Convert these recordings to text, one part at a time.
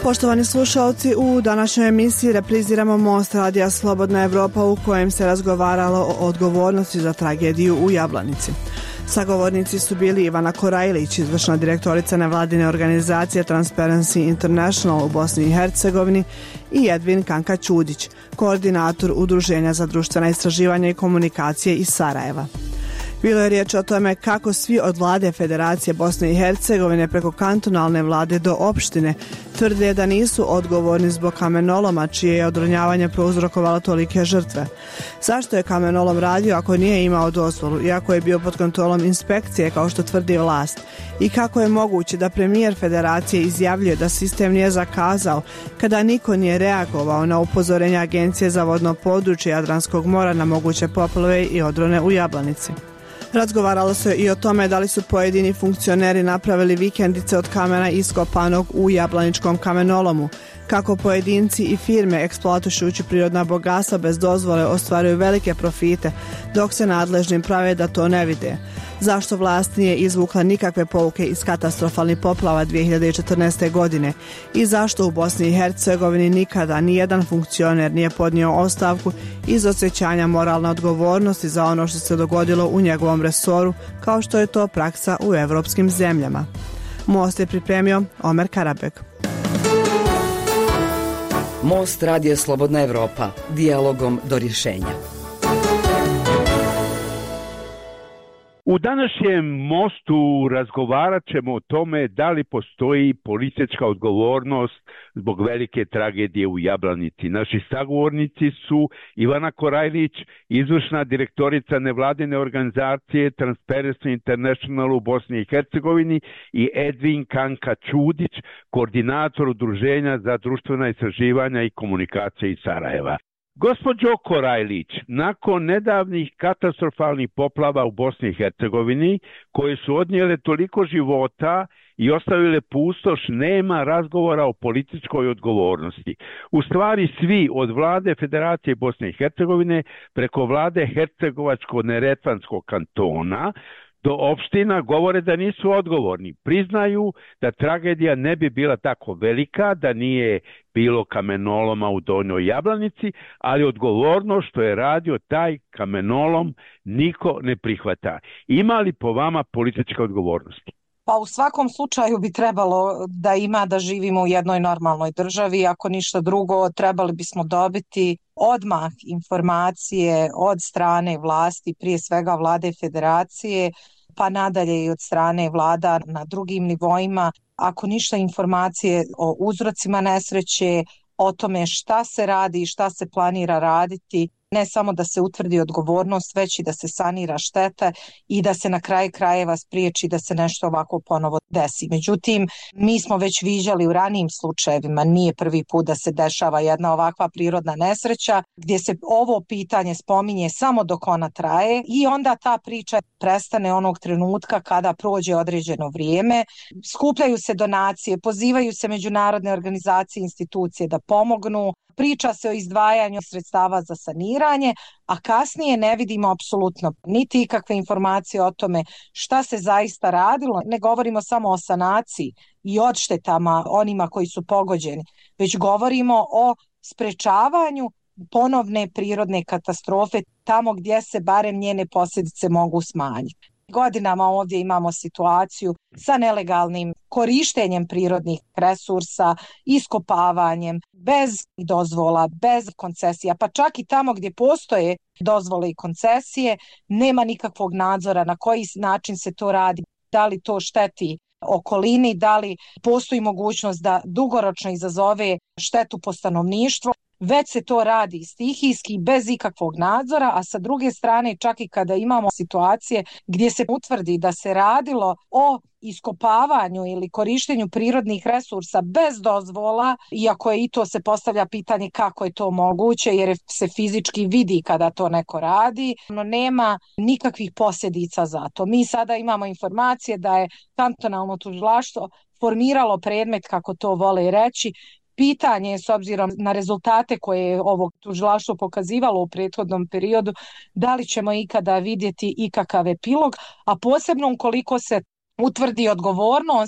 Poštovani slušalci, u današnjoj emisiji repriziramo Most radija Slobodna Evropa u kojem se razgovaralo o odgovornosti za tragediju u Jablanici. Sagovornici su bili Ivana Korajlić, izvršna direktorica nevladine organizacije Transparency International u Bosni i Hercegovini, i Edvin Kanka Ćudić, koordinator Udruženja za društvena istraživanja i komunikacije iz Sarajeva. Bilo je riječ o tome kako svi od vlade Federacije Bosne i Hercegovine preko kantonalne vlade do opštine tvrde da nisu odgovorni zbog kamenoloma čije je odronjavanje prouzrokovalo tolike žrtve. Zašto je kamenolom radio ako nije imao dozvolu, iako je bio pod kontrolom inspekcije kao što tvrdi vlast? I kako je moguće da premijer Federacije izjavljuje da sistem nije zakazao kada niko nije reagovao na upozorenja Agencije za vodno područje Jadranskog mora na moguće poplave i odrone u Jablanici? Razgovaralo se i o tome da li su pojedini funkcioneri napravili vikendice od kamena iskopanog u jablaničkom kamenolomu, kako pojedinci i firme eksploatušući prirodna bogatstva bez dozvole ostvaruju velike profite, dok se nadležnim prave da to ne vide. Zašto vlast nije izvukla nikakve pouke iz katastrofalnih poplava 2014. godine i zašto u Bosni i Hercegovini nikada nijedan funkcioner nije podnio ostavku iz osjećanja moralne odgovornosti za ono što se dogodilo u njegovom resoru, kao što je to praksa u evropskim zemljama. Most je pripremio Omer Karabek. Most radija Slobodna Evropa, dijalogom do rješenja. U današnjem mostu razgovarat ćemo o tome da li postoji politička odgovornost zbog velike tragedije u Jablanici. Naši sagovornici su Ivana Korajlić, izvršna direktorica nevladine organizacije Transparency International u Bosni i Hercegovini, i Edvin Kanka Ćudić, koordinator Udruženja za društvena istraživanja i komunikacije iz Sarajeva. Gospođo Korajlić, nakon nedavnih katastrofalnih poplava u Bosni i Hercegovini, koje su odnijele toliko života i ostavile pustoš, nema razgovora o političkoj odgovornosti. U stvari svi, od vlade Federacije Bosne i Hercegovine preko vlade Hercegovačko-neretvanskog kantona do opština, govore da nisu odgovorni. Priznaju da tragedija ne bi bila tako velika da nije bilo kamenoloma u Donjoj Jablanici, ali odgovorno što je radio taj kamenolom niko ne prihvata. Ima li po vama političke odgovornosti? Pa u svakom slučaju bi trebalo da ima, da živimo u jednoj normalnoj državi. Ako ništa drugo, trebali bismo dobiti odmah informacije od strane vlasti, prije svega vlade Federacije, pa nadalje i od strane vlada na drugim nivoima. Ako ništa, informacije o uzrocima nesreće, o tome šta se radi i šta se planira raditi, ne samo da se utvrdi odgovornost, već i da se sanira šteta i da se na kraju krajeva spriječi da se nešto ovako ponovo desi. Međutim, mi smo već viđali u ranijim slučajevima, nije prvi put da se dešava jedna ovakva prirodna nesreća, gdje se ovo pitanje spominje samo dok ona traje i onda ta priča prestane onog trenutka kada prođe određeno vrijeme. Skupljaju se donacije, pozivaju se međunarodne organizacije i institucije da pomognu, priča se o izdvajanju sredstava za saniranje, a kasnije ne vidimo apsolutno niti ikakve informacije o tome šta se zaista radilo. Ne govorimo samo o sanaciji i odštetama onima koji su pogođeni, već govorimo o sprečavanju ponovne prirodne katastrofe tamo gdje se barem njene posljedice mogu smanjiti. Godinama ovdje imamo situaciju sa nelegalnim korištenjem prirodnih resursa, iskopavanjem, bez dozvola, bez koncesija, pa čak i tamo gdje postoje dozvole i koncesije, nema nikakvog nadzora na koji način se to radi, da li to šteti okolini, da li postoji mogućnost da dugoročno izazove štetu po stanovništvo. Već se to radi stihijski, bez ikakvog nadzora, a sa druge strane čak i kada imamo situacije gdje se utvrdi da se radilo o iskopavanju ili korištenju prirodnih resursa bez dozvola, iako je i to se postavlja pitanje kako je to moguće, jer se fizički vidi kada to neko radi, no nema nikakvih posljedica za to. Mi sada imamo informacije da je kantonalno tužilaštvo formiralo predmet, kako to vole reći. Pitanje je, s obzirom na rezultate koje je ovo tužilaštvo pokazivalo u prethodnom periodu, da li ćemo ikada vidjeti ikakav epilog, a posebno ukoliko se utvrdi odgovornost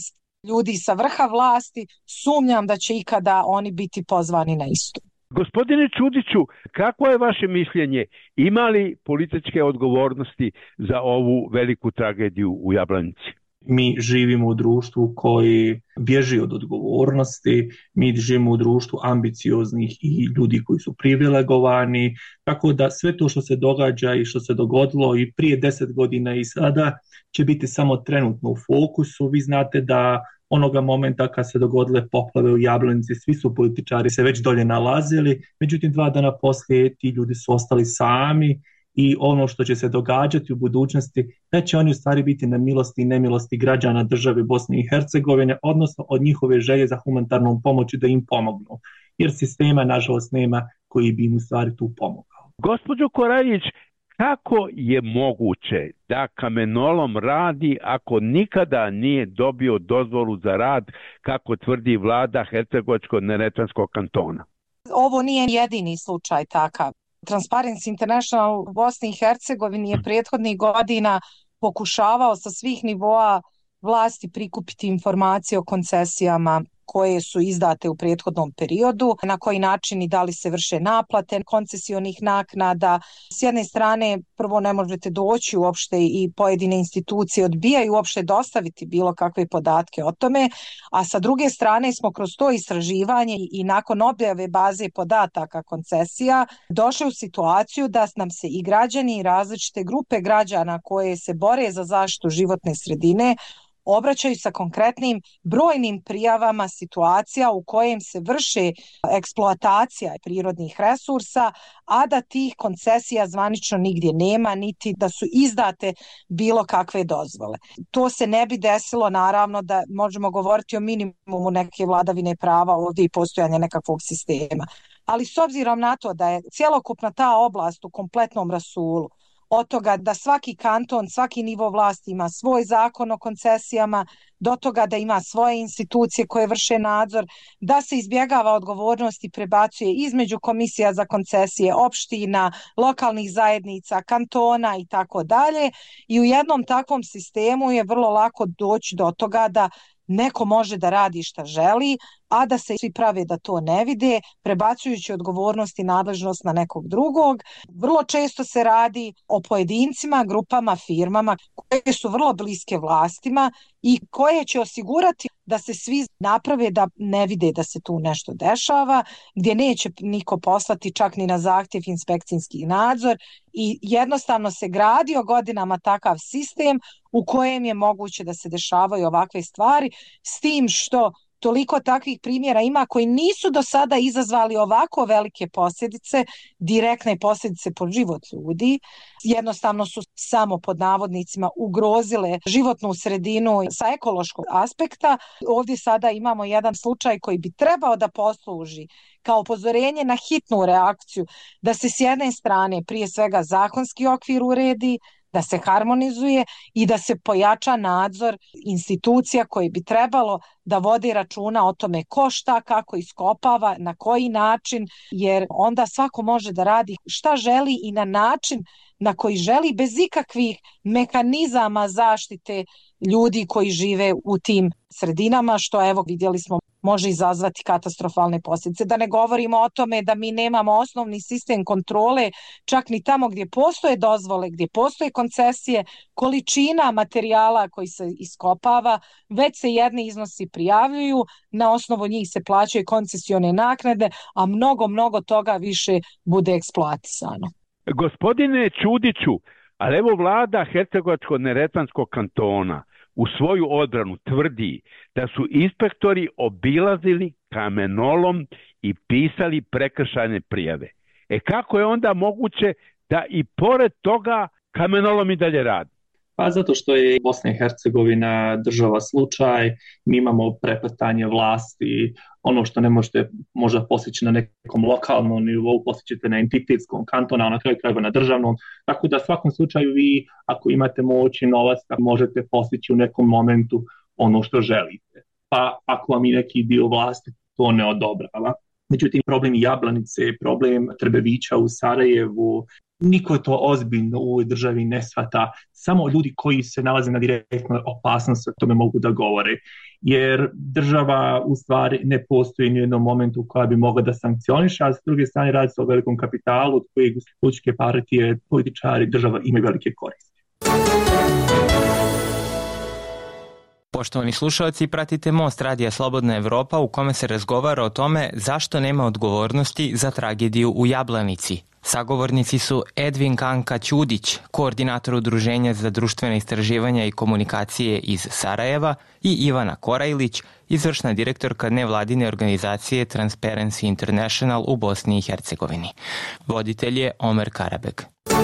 ljudi sa vrha vlasti, sumnjam da će ikada oni biti pozvani na istu. Gospodine Čudiću, kako je vaše mišljenje? Ima li političke odgovornosti za ovu veliku tragediju u Jablanici? Mi živimo u društvu koji bježi od odgovornosti, mi živimo u društvu ambicioznih i ljudi koji su privilegovani, tako da sve to što se događa i što se dogodilo i prije 10 godina i sada će biti samo trenutno u fokusu. Vi znate da onoga momenta kad se dogodile poplave u Jablanici, svi su političari se već dolje nalazili, međutim 2 dana poslije ti ljudi su ostali sami i ono što će se događati u budućnosti, da će oni u stvari biti na milosti i nemilosti građana države Bosne i Hercegovine, odnosno od njihove želje za humanitarnom pomoći da im pomognu, jer sistema nažalost nema koji bi im u stvari tu pomogao. Gospođo Koraljić, kako je moguće da kamenolom radi ako nikada nije dobio dozvolu za rad, kako tvrdi vlada Hercegovačko-neretvanskog kantona? Ovo nije jedini slučaj takav. Transparency International u Bosni i Hercegovini je prethodnih godina pokušavao sa svih nivoa vlasti prikupiti informacije o koncesijama koje su izdate u prethodnom periodu, na koji način i da li se vrše naplate koncesionih naknada. S jedne strane, prvo ne možete doći uopšte i pojedine institucije odbijaju uopšte dostaviti bilo kakve podatke o tome, a sa druge strane smo kroz to istraživanje i nakon objave baze podataka koncesija došli u situaciju da nam se i građani i različite grupe građana koje se bore za zaštitu životne sredine obraćaju sa konkretnim brojnim prijavama situacija u kojem se vrše eksploatacija prirodnih resursa, a da tih koncesija zvanično nigdje nema, niti da su izdate bilo kakve dozvole. To se ne bi desilo, naravno, da možemo govoriti o minimumu neke vladavine prava ovdje i postojanja nekakvog sistema. Ali s obzirom na to da je cjelokupna ta oblast u kompletnom rasulu, od toga da svaki kanton, svaki nivo vlasti ima svoj zakon o koncesijama, do toga da ima svoje institucije koje vrše nadzor, da se izbjegava odgovornost i prebacuje između komisija za koncesije, opština, lokalnih zajednica, kantona i tako dalje. I u jednom takvom sistemu je vrlo lako doći do toga da neko može da radi šta želi, a da se svi prave da to ne vide, prebacujući odgovornost i nadležnost na nekog drugog. Vrlo često se radi o pojedincima, grupama, firmama koje su vrlo bliske vlastima i koje će osigurati da se svi naprave da ne vide da se tu nešto dešava, gdje neće niko poslati čak ni na zahtjev inspekcijski nadzor i jednostavno se gradio godinama takav sistem u kojem je moguće da se dešavaju ovakve stvari, s tim što toliko takvih primjera ima koji nisu do sada izazvali ovako velike posljedice, direktne posljedice po život ljudi. Jednostavno su samo pod navodnicima ugrozile životnu sredinu sa ekološkog aspekta. Ovdje sada imamo jedan slučaj koji bi trebao da posluži kao upozorenje na hitnu reakciju, da se s jedne strane prije svega zakonski okvir uredi, da se harmonizuje i da se pojača nadzor institucija koje bi trebalo da vodi računa o tome ko šta, kako iskopava, na koji način, jer onda svako može da radi šta želi i na način na koji želi bez ikakvih mehanizama zaštite ljudi koji žive u tim sredinama, što evo vidjeli smo može izazvati katastrofalne posljedice. Da ne govorimo o tome da mi nemamo osnovni sistem kontrole, čak ni tamo gdje postoje dozvole, gdje postoje koncesije, količina materijala koji se iskopava, već se jedni iznosi prijavljuju, na osnovu njih se plaćaju koncesione naknade, a mnogo toga više bude eksploatisano. Gospodine Čudiću, ali evo vlada Hercegovačko-neretvanskog kantona u svoju odbranu tvrdi da su inspektori obilazili kamenolom i pisali prekršajne prijave. Kako je onda moguće da i pored toga kamenolom i dalje radi? Pa zato što je Bosna i Hercegovina država slučaj, mi imamo prepletanje vlasti, ono što ne možete možda postići na nekom lokalnom nivou, postićete na entitetskom kantonu, a na kraju krajeva na državnom, tako da u svakom slučaju vi, ako imate moć i novac, možete postići u nekom momentu ono što želite. Pa ako vam i neki dio vlasti to ne odobrava. Međutim, problem Jablanice, problem Trbevića u Sarajevu, niko to ozbiljno u ovoj državi ne shvata. Samo ljudi koji se nalaze na direktnoj opasnosti o tome mogu da govore. Jer država u stvari ne postoji ni u jednom momentu koja bi mogla da sankcioniše, a s druge strane radi se o velikom kapitalu od kojeg političke partije, političari, država imaju velike koristi. Poštovani slušalci, pratite Most Radija Slobodna Evropa u kome se razgovara o tome zašto nema odgovornosti za tragediju u Jablanici. Sagovornici su Edvin Kanka Ćudić, koordinator Udruženja za društvene istraživanja i komunikacije iz Sarajeva, i Ivana Korajlić, izvršna direktorka nevladine organizacije Transparency International u Bosni i Hercegovini. Voditelj je Omer Karabeg.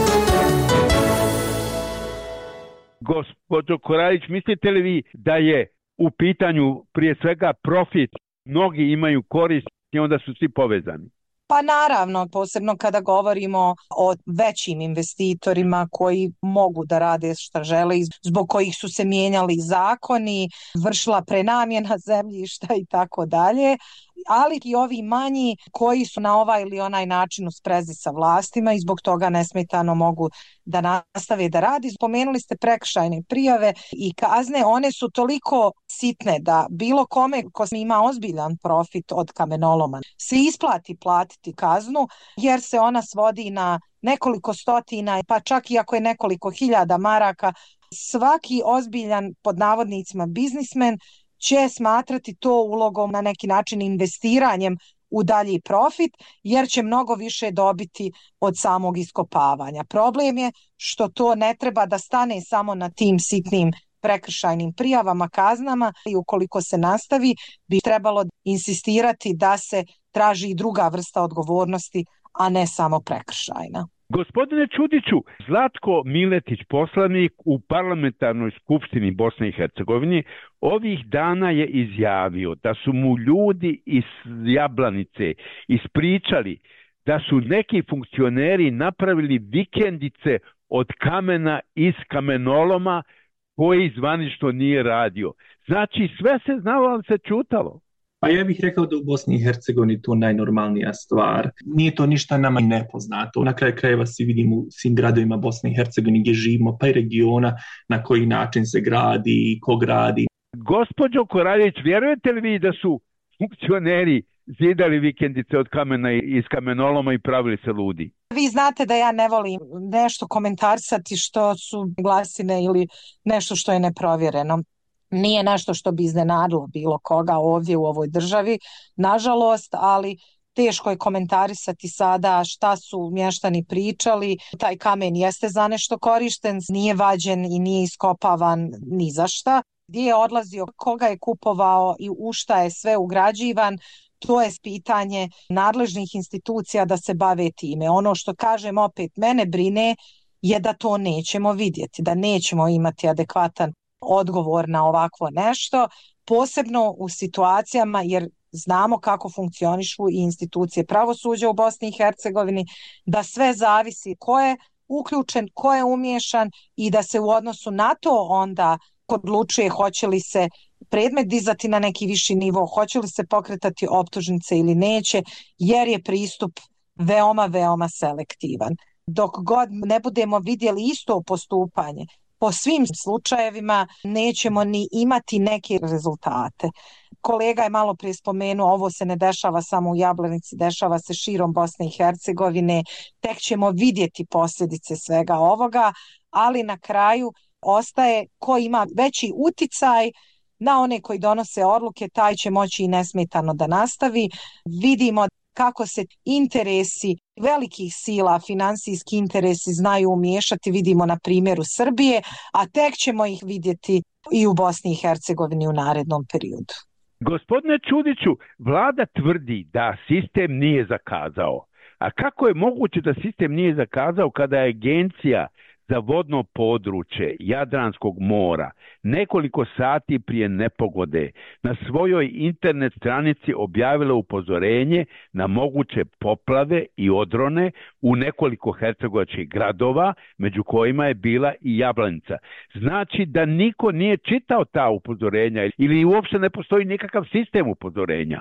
Gospođo Korajlić, mislite li vi da je u pitanju prije svega profit, mnogi imaju korist i onda su svi povezani? Pa naravno, posebno kada govorimo o većim investitorima koji mogu da rade šta žele, zbog kojih su se mijenjali zakoni, vršila prenamjena zemljišta i tako dalje, ali i ovi manji koji su na ovaj ili onaj način u sprezi sa vlastima i zbog toga nesmetano mogu da nastave da radi. Spomenuli ste prekršajne prijave i kazne, one su toliko sitne da bilo kome ko ima ozbiljan profit od kamenoloma se isplati platiti kaznu, jer se ona svodi na nekoliko stotina, pa čak i ako je nekoliko hiljada maraka. Svaki ozbiljan, pod navodnicima, biznismen će smatrati to ulogom, na neki način investiranjem u dalji profit, jer će mnogo više dobiti od samog iskopavanja. Problem je što to ne treba da stane samo na tim sitnim prekršajnim prijavama, kaznama, i ukoliko se nastavi, bi trebalo insistirati da se traži i druga vrsta odgovornosti, a ne samo prekršajna. Gospodine Ćudiću, Zlatko Miletić, poslanik u parlamentarnoj skupštini Bosne i Hercegovine, ovih dana je izjavio da su mu ljudi iz Jablanice ispričali da su neki funkcioneri napravili vikendice od kamena iz kamenoloma koji zvanično nije radio. Znači, sve se znalo, ali se čutalo. Pa ja bih rekao da u Bosni i Hercegovini to najnormalnija stvar. Nije to ništa nama nepoznato. Na kraju krajeva svi vidimo u svim gradovima Bosne i Hercegovine gdje živimo, pa i regiona na koji način se gradi i ko gradi. Gospođo Korajlić, vjerujete li vi da su funkcioneri zidali vikendice od kamena iz kamenoloma i pravili se ludi? Vi znate da ja ne volim nešto komentarisati što su glasine ili nešto što je neprovjereno. Nije nešto što bi iznenadilo bilo koga ovdje u ovoj državi, nažalost, ali teško je komentarisati sada šta su mještani pričali. Taj kamen jeste za nešto korišten, nije vađen i nije iskopavan ni za šta. Gdje je odlazio, koga je kupovao i u šta je sve ugrađivan, to je pitanje nadležnih institucija da se bave time. Ono što kažem, opet mene brine, je da to nećemo vidjeti, da nećemo imati adekvatan odgovor na ovakvo nešto, posebno u situacijama, jer znamo kako funkcionišu i institucije pravosuđa u Bosni i Hercegovini, da sve zavisi ko je uključen, ko je umiješan i da se u odnosu na to onda odlučuje hoće li se predmet dizati na neki viši nivo, hoće li se pokretati optužnice ili neće, jer je pristup veoma, veoma selektivan. Dok god ne budemo vidjeli isto postupanje po svim slučajevima, nećemo ni imati neke rezultate. Kolega je malo prije spomenuo, ovo se ne dešava samo u Jablanici, dešava se širom Bosne i Hercegovine, tek ćemo vidjeti posljedice svega ovoga, ali na kraju ostaje ko ima veći uticaj na one koji donose odluke, taj će moći i nesmetano da nastavi. Vidimo kako se interesi velikih sila, financijski interesi znaju umiješati, vidimo na primjeru Srbije, a tek ćemo ih vidjeti i u Bosni i Hercegovini u narednom periodu. Gospodine Ćudiću, vlada tvrdi da sistem nije zakazao. A kako je moguće da sistem nije zakazao kada je Agencija za vodno područje Jadranskog mora nekoliko sati prije nepogode na svojoj internet stranici objavila upozorenje na moguće poplave i odrone u nekoliko hercegovačkih gradova, među kojima je bila i Jablanica. Znači da niko nije čitao ta upozorenja ili uopšte ne postoji nikakav sistem upozorenja.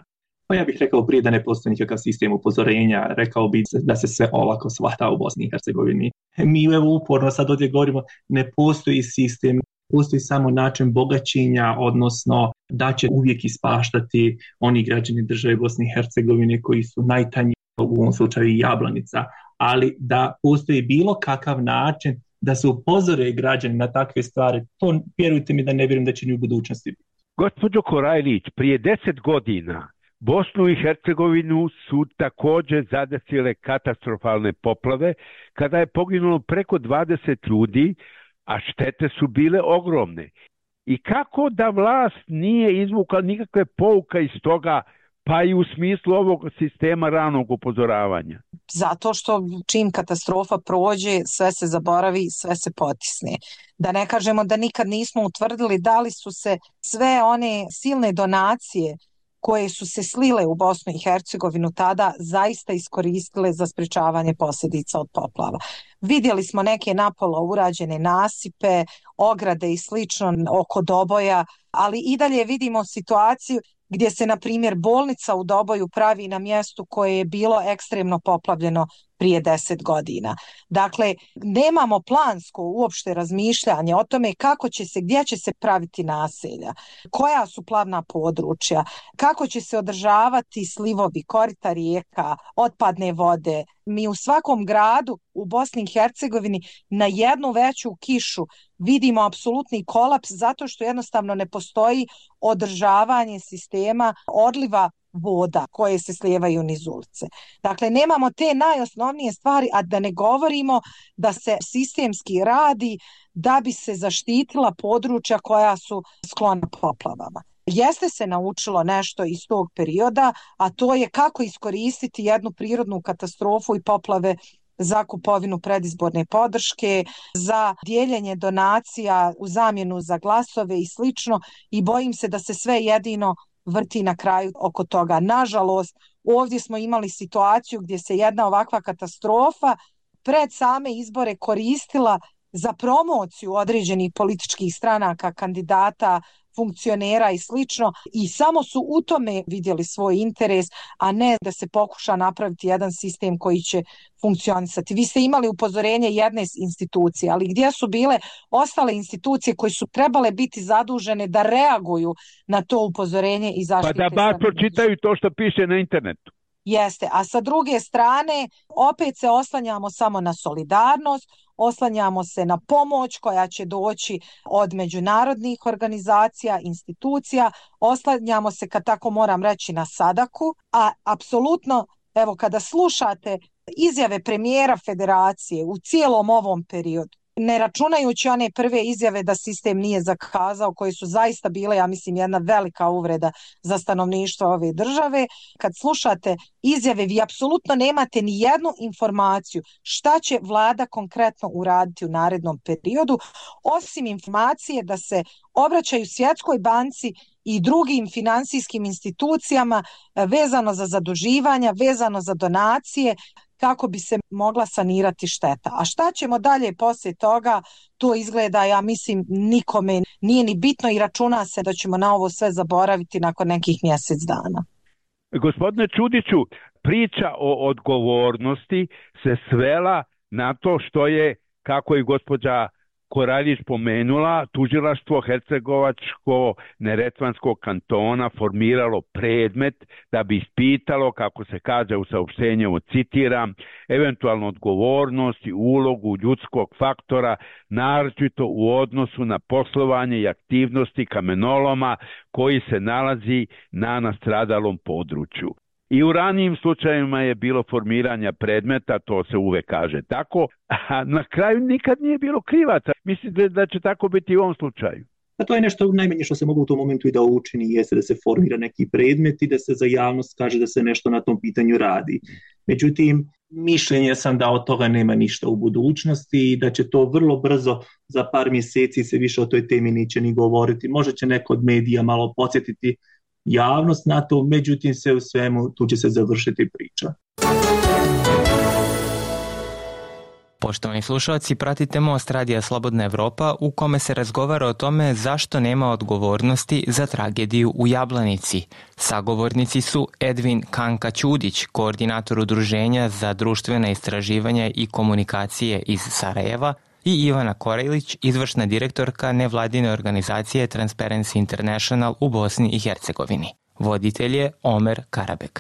Pa ja bih rekao prije da ne postoji nikakav sistem upozorenja, rekao bih da se sve olako shvata u Bosni i Hercegovini. Mi evo uporno sad ovdje govorimo, ne postoji sistem, postoji samo način bogaćenja, odnosno da će uvijek ispaštati oni građani države Bosne i Hercegovine koji su najtanji, u ovom slučaju i Jablanica, ali da postoji bilo kakav način da se upozore građani na takve stvari, to vjerujte mi da ne vjerujem da će ni u budućnosti biti. Gospođo Korajlić, prije 10 godina Bosnu i Hercegovinu su također zadesile katastrofalne poplave kada je poginulo preko 20 ljudi, a štete su bile ogromne. I kako da vlast nije izvukla nikakve pouka iz toga, pa i u smislu ovog sistema ranog upozoravanja? Zato što čim katastrofa prođe, sve se zaboravi, sve se potisne. Da ne kažemo da nikad nismo utvrdili da li su se sve one silne donacije koje su se slile u Bosnu i Hercegovinu tada zaista iskoristile za sprečavanje posljedica od poplava. Vidjeli smo neke napolo urađene nasipe, ograde i slično oko Doboja, ali i dalje vidimo situaciju gdje se, na primjer, bolnica u Doboju pravi na mjestu koje je bilo ekstremno poplavljeno prije 10 godina. Dakle, nemamo plansko uopšte razmišljanje o tome kako će se, gdje će se praviti naselja, koja su plavna područja, kako će se održavati slivovi, korita rijeka, otpadne vode. Mi u svakom gradu u Bosni i Hercegovini na jednu veću kišu vidimo apsolutni kolaps zato što jednostavno ne postoji održavanje sistema odliva voda koje se slijevaju niz ulice. Dakle, nemamo te najosnovnije stvari, a da ne govorimo da se sistemski radi da bi se zaštitila područja koja su sklona poplavama. Jeste se naučilo nešto iz tog perioda, a to je kako iskoristiti jednu prirodnu katastrofu i poplave za kupovinu predizborne podrške, za dijeljenje donacija u zamjenu za glasove i slično, i bojim se da se sve jedino vrti na kraju oko toga. Nažalost, ovdje smo imali situaciju gdje se jedna ovakva katastrofa pred same izbore koristila za promociju određenih političkih stranaka, kandidata, funkcionera i slično, i samo su u tome vidjeli svoj interes, a ne da se pokuša napraviti jedan sistem koji će funkcionisati. Vi ste imali upozorenje jedne institucije, ali gdje su bile ostale institucije koje su trebale biti zadužene da reaguju na to upozorenje i zaštite? Pa da bar pročitaju to što piše na internetu. Jeste, a sa druge strane opet se oslanjamo samo na solidarnost, oslanjamo se na pomoć koja će doći od međunarodnih organizacija, institucija, oslanjamo se, kad tako moram reći, na sadaku, a apsolutno, evo, kada slušate izjave premijera federacije u cijelom ovom periodu, ne računajući one prve izjave da sistem nije zakazao, koje su zaista bile, ja mislim, jedna velika uvreda za stanovništvo ove države. Kad slušate izjave, vi apsolutno nemate ni jednu informaciju šta će vlada konkretno uraditi u narednom periodu, osim informacije da se obraćaju Svjetskoj banci i drugim finansijskim institucijama vezano za zaduživanja, vezano za donacije, kako bi se mogla sanirati šteta. A šta ćemo dalje poslije toga, to izgleda, ja mislim, nikome nije ni bitno i računa se da ćemo na ovo sve zaboraviti nakon nekih mjesec dana. Gospodine Čudiću, priča o odgovornosti se svela na to što je, kako je gospođa Koraljić spomenula, tužilaštvo Hercegovačko-Neretvanskog kantona formiralo predmet da bi ispitalo, kako se kaže u saopštenju, citiram, eventualnu odgovornost i ulogu ljudskog faktora, naročito u odnosu na poslovanje i aktivnosti kamenoloma koji se nalazi na nastradalom području. I u ranijim slučajevima je bilo formiranja predmeta, to se uvek kaže tako, a na kraju nikad nije bilo krivaca. Mislite da će tako biti i u ovom slučaju? A to je nešto najmanje što se moglo u tom momentu i da učini, jeste da se formira neki predmet i da se za javnost kaže da se nešto na tom pitanju radi. Međutim, mišljenje sam da od toga nema ništa u budućnosti i da će to vrlo brzo, za par mjeseci, se više o toj temi neće ni govoriti. Možda će neko od medija malo podsjetiti javnost na to, međutim sve u svemu tu će se završiti priča. Poštovani slušalci, pratite Most Radija Slobodna Evropa u kome se razgovara o tome zašto nema odgovornosti za tragediju u Jablanici. Sagovornici su Edvin Kanka-Ćudić, koordinator Udruženja za društvena istraživanja i komunikacije iz Sarajeva, i Ivana Korajlić, izvršna direktorka nevladine organizacije Transparency International u Bosni i Hercegovini. Voditelj je Omer Karabek.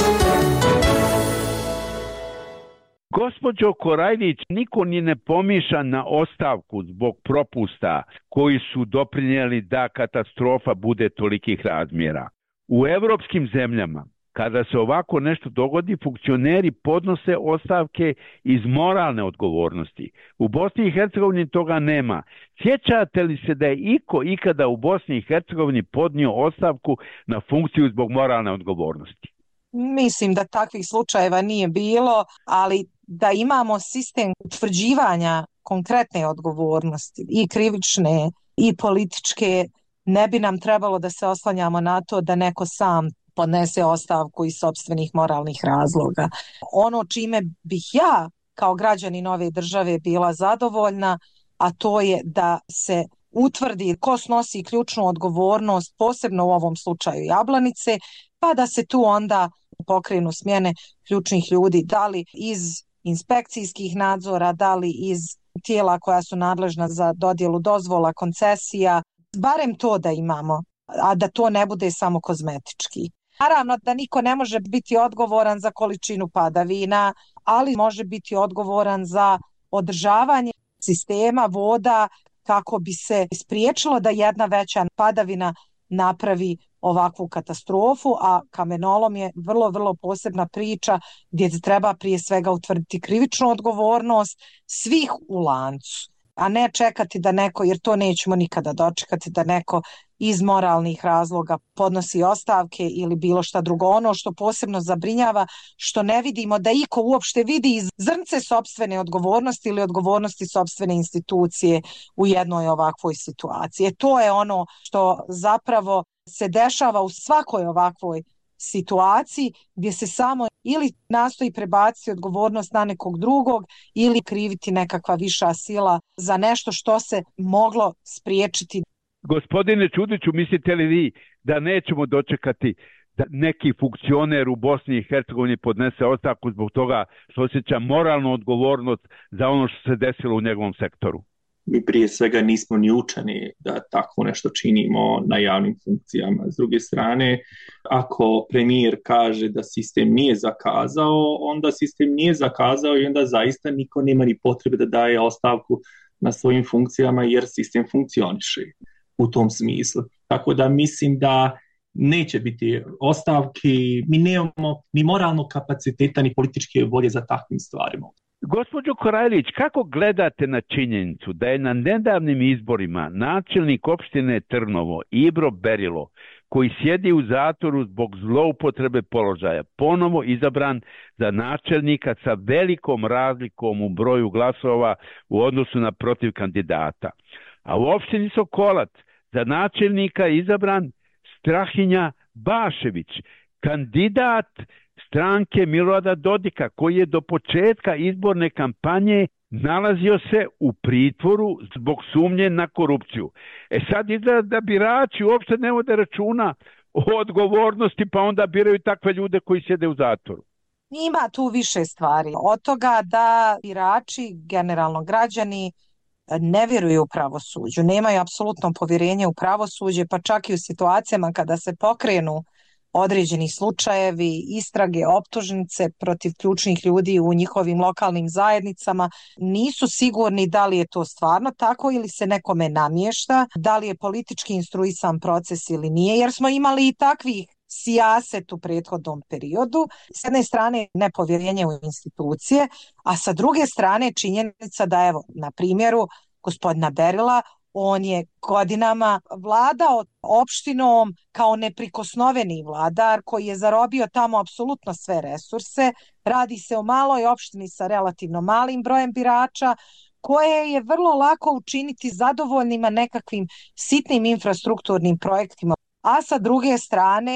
Gospođo Korajlić, niko ni ne pomišlja na ostavku zbog propusta koji su doprinijeli da katastrofa bude tolikih razmjera. U evropskim zemljama, kada se ovako nešto dogodi, funkcioneri podnose ostavke iz moralne odgovornosti. U Bosni i Hercegovini toga nema. Sjećate li se da je iko ikada u Bosni i Hercegovini podnio ostavku na funkciju zbog moralne odgovornosti? Mislim da takvih slučajeva nije bilo, ali da imamo sistem utvrđivanja konkretne odgovornosti i krivične i političke, ne bi nam trebalo da se oslanjamo na to da neko sam podnese ostavku iz sopstvenih moralnih razloga. Ono čime bih ja kao građanin ove države bila zadovoljna, a to je da se utvrdi ko snosi ključnu odgovornost, posebno u ovom slučaju Jablanice, pa da se tu onda pokrenu smjene ključnih ljudi, da li iz inspekcijskih nadzora, da li iz tijela koja su nadležna za dodjelu dozvola, koncesija, barem to da imamo, a da to ne bude samo kozmetički. Naravno da niko ne može biti odgovoran za količinu padavina, ali može biti odgovoran za održavanje sistema voda kako bi se spriječilo da jedna veća padavina napravi ovakvu katastrofu, a kamenolom je vrlo posebna priča gdje treba prije svega utvrditi krivičnu odgovornost svih u lancu, a ne čekati da neko, jer to nećemo nikada dočekati, da neko iz moralnih razloga podnosi ostavke ili bilo šta drugo. Ono što posebno zabrinjava, što ne vidimo da iko uopšte vidi iz zrnce sopstvene odgovornosti ili odgovornosti sopstvene institucije u jednoj ovakvoj situaciji. To je ono što zapravo se dešava u svakoj ovakvoj situaciji gdje se samo ili nastoji prebaciti odgovornost na nekog drugog ili kriviti nekakva viša sila za nešto što se moglo spriječiti. Gospodine Ćudiću, mislite li vi da nećemo dočekati da neki funkcioner u Bosni i Hercegovini podnese ostavku zbog toga što osjeća moralnu odgovornost za ono što se desilo u njegovom sektoru? Mi prije svega nismo ni učeni da tako nešto činimo na javnim funkcijama. S druge strane, ako premijer kaže da sistem nije zakazao, onda sistem nije zakazao i onda zaista niko nema ni potrebe da daje ostavku na svojim funkcijama jer sistem funkcioniše u tom smislu. Tako da mislim da neće biti ostavki, mi nemamo ni moralnog kapaciteta ni političke volje za takvim stvarima. Gospođo Korajlić, kako gledate na činjenicu da je na nedavnim izborima načelnik opštine Trnovo Ibro Berilo, koji sjedi u zatvoru zbog zloupotrebe položaja, ponovo izabran za načelnika sa velikom razlikom u broju glasova u odnosu na protiv kandidata? A u opštini Sokolac za načelnika je izabran Strahinja Bašević, kandidat stranke Milorada Dodika, koji je do početka izborne kampanje nalazio se u pritvoru zbog sumnje na korupciju. Sad izgleda da birači uopšte ne vode računa o odgovornosti, pa onda biraju takve ljude koji sjede u zatvoru. Ima tu više stvari. Od toga da birači, generalno građani, ne vjeruju u pravosuđu, nemaju apsolutno povjerenje u pravosuđe, pa čak i u situacijama kada se pokrenu određeni slučajevi, istrage, optužnice protiv ključnih ljudi u njihovim lokalnim zajednicama, nisu sigurni da li je to stvarno tako ili se nekome namješta, da li je politički instruisan proces ili nije, jer smo imali i takvih sijaset u prethodnom periodu. S jedne strane nepovjerenje u institucije, a sa druge strane činjenica da, evo, na primjeru gospodina Berila, on je godinama vladao opštinom kao neprikosnoveni vladar koji je zarobio tamo apsolutno sve resurse. Radi se o maloj opštini sa relativno malim brojem birača koje je vrlo lako učiniti zadovoljnima nekakvim sitnim infrastrukturnim projektima. A sa druge strane,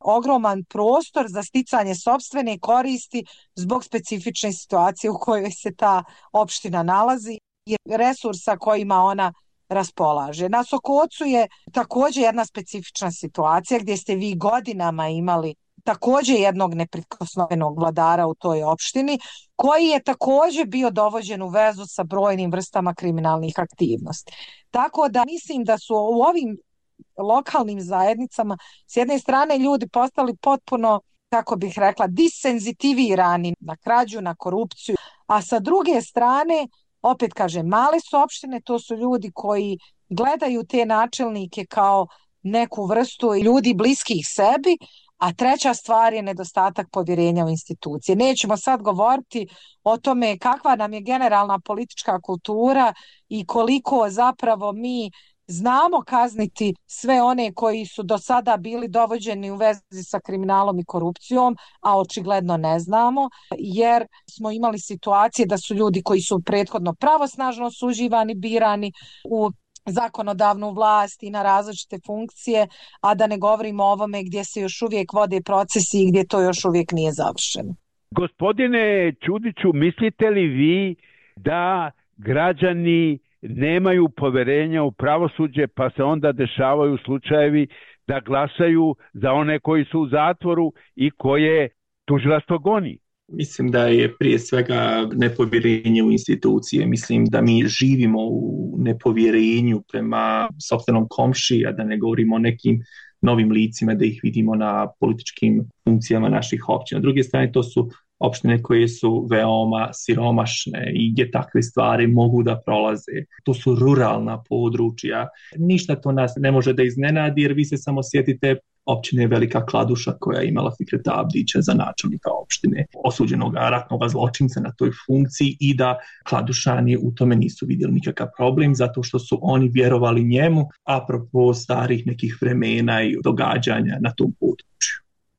ogroman prostor za sticanje sopstvene koristi zbog specifične situacije u kojoj se ta opština nalazi i resursa kojima ona raspolaže. Na Sokocu je također jedna specifična situacija gdje ste vi godinama imali također jednog neprikosnovenog vladara u toj opštini, koji je također bio dovođen u vezu sa brojnim vrstama kriminalnih aktivnosti. Tako da mislim da su u ovim lokalnim zajednicama s jedne strane ljudi postali potpuno, kako bih rekla, disenzitivirani na krađu, na korupciju, a sa druge strane, opet kažem, male su opštine, to su ljudi koji gledaju te načelnike kao neku vrstu ljudi bliskih sebi, a treća stvar je nedostatak povjerenja u institucije. Nećemo sad govoriti o tome kakva nam je generalna politička kultura i koliko zapravo mi znamo kazniti sve one koji su do sada bili dovođeni u vezi sa kriminalom i korupcijom, a očigledno ne znamo, jer smo imali situacije da su ljudi koji su prethodno pravosnažno osuđivani, birani u zakonodavnu vlast i na različite funkcije, a da ne govorimo o ovome gdje se još uvijek vode procesi i gdje to još uvijek nije završeno. Gospodine Čudiću, mislite li vi da građani nemaju poverenja u pravosuđe, pa se onda dešavaju slučajevi da glasaju za one koji su u zatvoru i koje tužilaštvo goni? Mislim da je prije svega nepovjerenje u institucije. Mislim da mi živimo u nepovjerenju prema sopstvenom komšiji, a da ne govorimo o nekim novim licima, da ih vidimo na političkim funkcijama naših općina. S druge strane, to su opštine koje su veoma siromašne i gdje takve stvari mogu da prolaze. To su ruralna područja. Ništa to nas ne može da iznenadi, jer vi se samo sjetite općine Velika Kladuša koja je imala Fikreta Abdića za načelnika opštine, osuđenog ratnog zločinca na toj funkciji, i da Kladušani u tome nisu vidjeli nikakav problem zato što su oni vjerovali njemu, apropo starih nekih vremena i događanja na tom području.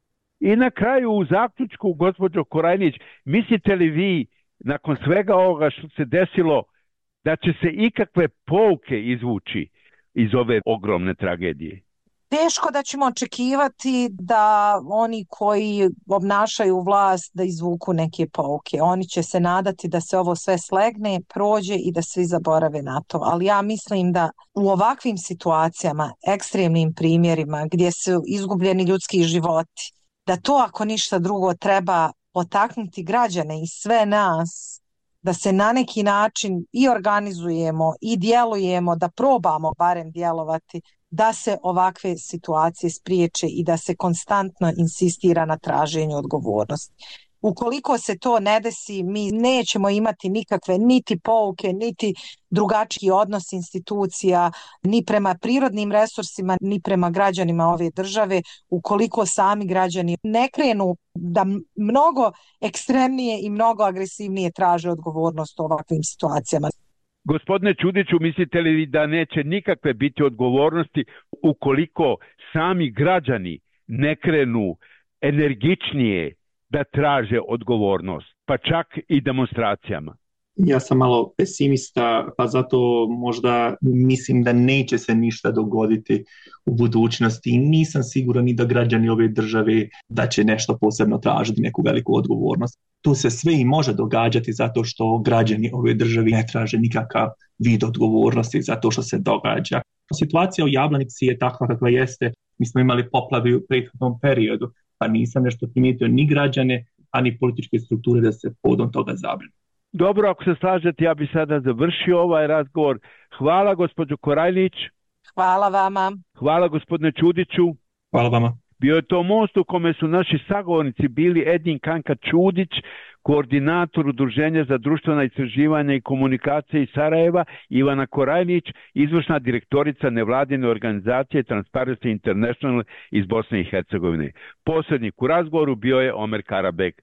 I na kraju u zaključku, gospođo Korajnić, mislite li vi nakon svega ovoga što se desilo da će se ikakve pouke izvući iz ove ogromne tragedije? Teško da ćemo očekivati da oni koji obnašaju vlast da izvuku neke pouke. Oni će se nadati da se ovo sve slegne, prođe i da svi zaborave na to. Ali ja mislim da u ovakvim situacijama, ekstremnim primjerima gdje su izgubljeni ljudski životi, da to ako ništa drugo treba potaknuti građane i sve nas da se na neki način i organizujemo i djelujemo, da probamo barem djelovati, da se ovakve situacije spriječe i da se konstantno insistira na traženju odgovornosti. Ukoliko se to ne desi, mi nećemo imati nikakve niti pouke, niti drugačiji odnos institucija, ni prema prirodnim resursima, ni prema građanima ove države, ukoliko sami građani ne krenu da mnogo ekstremnije i mnogo agresivnije traže odgovornost u ovakvim situacijama. Gospodine Čudiću, mislite li da neće nikakve biti odgovornosti ukoliko sami građani ne krenu energičnije da traže odgovornost, pa čak i demonstracijama? Ja sam malo pesimista, pa zato možda mislim da neće se ništa dogoditi u budućnosti i nisam siguran ni da građani ove države da će nešto posebno tražiti, neku veliku odgovornost. To se sve i može događati zato što građani ove države ne traže nikakav vid odgovornosti zato što se događa. Situacija u Jablanici je takva kakva jeste. Mi smo imali poplave u prethodnom periodu, pa nisam nešto primijetio ni građane, ani političke strukture da se povodom toga zabrinu. Dobro, ako se slažete, ja bih sada završio ovaj razgovor. Hvala gospođo Korajnić. Hvala vama. Hvala gospodine Čudiću. Hvala vama. Bio je to most u kome su naši sagovornici bili Edin Kanka Čudić, koordinator Udruženja za društvena istraživanja i komunikacije iz Sarajeva, Ivana Korajnić, izvršna direktorica nevladine organizacije Transparency International iz Bosne i Hercegovine. Posrednik u razgovoru bio je Omer Karabek.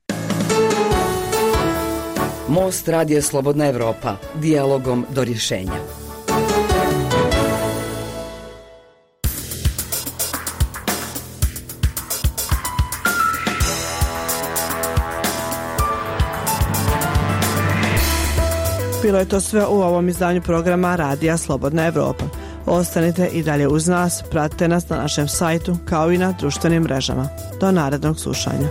Most Radio Slobodna Evropa, dijalogom do rješenja. Bilo je to sve u ovom izdanju programa Radija Slobodna Evropa. Ostanite i dalje uz nas, pratite nas na našem sajtu kao i na društvenim mrežama. Do narednog slušanja.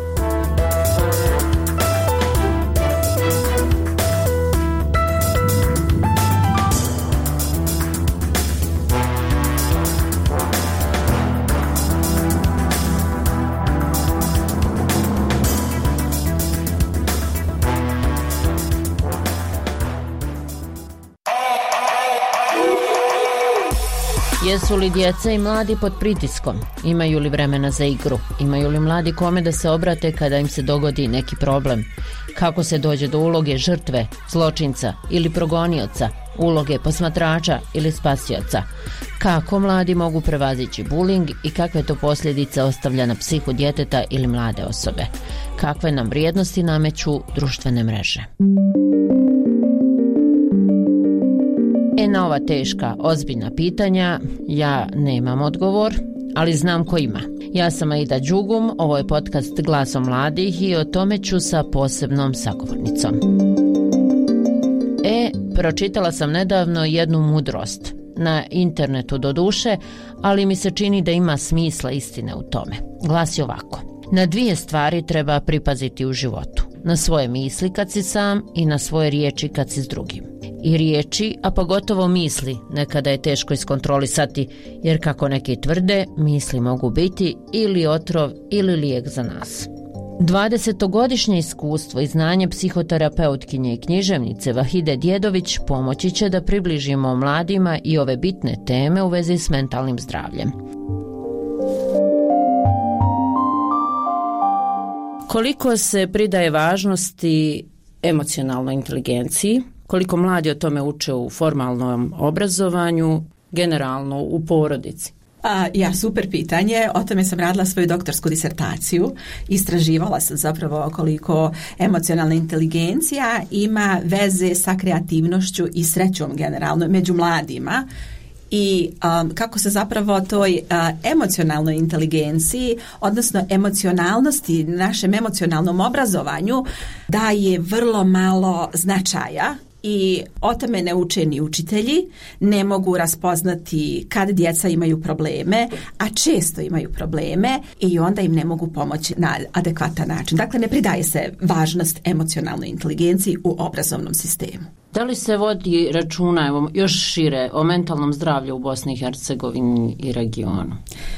Jesu li djeca i mladi pod pritiskom? Imaju li vremena za igru? Imaju li mladi kome da se obrate kada im se dogodi neki problem? Kako se dođe do uloge žrtve, zločinca ili progonioca, uloge posmatrača ili spasioca? Kako mladi mogu prevazići buling i kakve to posljedice ostavlja na psihu djeteta ili mlade osobe? Kakve nam vrijednosti nameću društvene mreže? Na ova teška, ozbiljna pitanja ja nemam odgovor, ali znam ko ima. Ja sam Aida Đugum, ovo je podcast Glasom mladih i o tome ću sa posebnom sagovornicom. Pročitala sam nedavno jednu mudrost, na internetu doduše, ali mi se čini da ima smisla istine u tome. Glasi ovako: na 2 stvari treba pripaziti u životu. Na svoje misli kad si sam i na svoje riječi kad si s drugim. I riječi, a pogotovo misli, nekada je teško iskontrolisati, jer kako neki tvrde, misli mogu biti ili otrov ili lijek za nas. 20-godišnje iskustvo i znanje psihoterapeutkinje i književnice Vahide Djedović pomoći će da približimo mladima i ove bitne teme u vezi s mentalnim zdravljem. Koliko se pridaje važnosti emocionalnoj inteligenciji, koliko mladi o tome uče u formalnom obrazovanju, generalno u porodici? Super pitanje. O tome sam radila svoju doktorsku disertaciju. Istraživala sam zapravo koliko emocionalna inteligencija ima veze sa kreativnošću i srećom generalno među mladima. I kako se zapravo toj emocionalnoj inteligenciji, odnosno emocionalnosti, našem emocionalnom obrazovanju daje vrlo malo značaja. I o tome ne uče ni učitelji, ne mogu raspoznati kad djeca imaju probleme, a često imaju probleme i onda im ne mogu pomoći na adekvatan način. Dakle, ne pridaje se važnost emocionalnoj inteligenciji u obrazovnom sistemu. Da li se vodi računa, evo, još šire, o mentalnom zdravlju u Bosni i Hercegovini i regionu?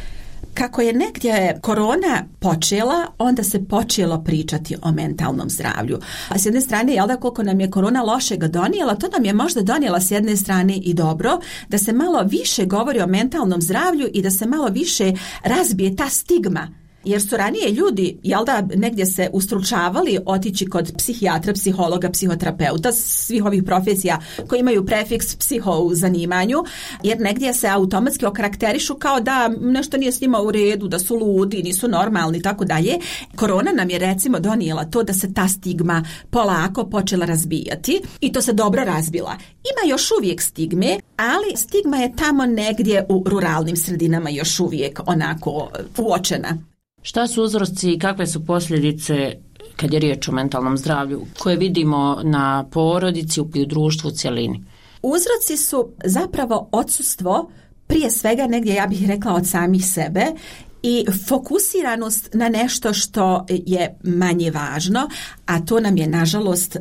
Kako je negdje korona počela, onda se počelo pričati o mentalnom zdravlju. A s jedne strane, jel da, koliko nam je korona lošega donijela, to nam je možda donijela s jedne strane i dobro, da se malo više govori o mentalnom zdravlju i da se malo više razbije ta stigma. Jer su ranije ljudi, jel da, negdje se ustručavali otići kod psihijatra, psihologa, psihoterapeuta, svih ovih profesija koji imaju prefiks psiho u zanimanju, jer negdje se automatski okarakterišu kao da nešto nije s njima u redu, da su ludi, nisu normalni i tako dalje. Korona nam je recimo donijela to da se ta stigma polako počela razbijati i to se dobro razbila. Ima još uvijek stigme, ali stigma je tamo negdje u ruralnim sredinama još uvijek onako uočena. Šta su uzroci i kakve su posljedice kad je riječ o mentalnom zdravlju koje vidimo na porodici i u društvu u cjelini? Uzroci su zapravo odsustvo, prije svega negdje ja bih rekla od samih sebe, i fokusiranost na nešto što je manje važno, a to nam je nažalost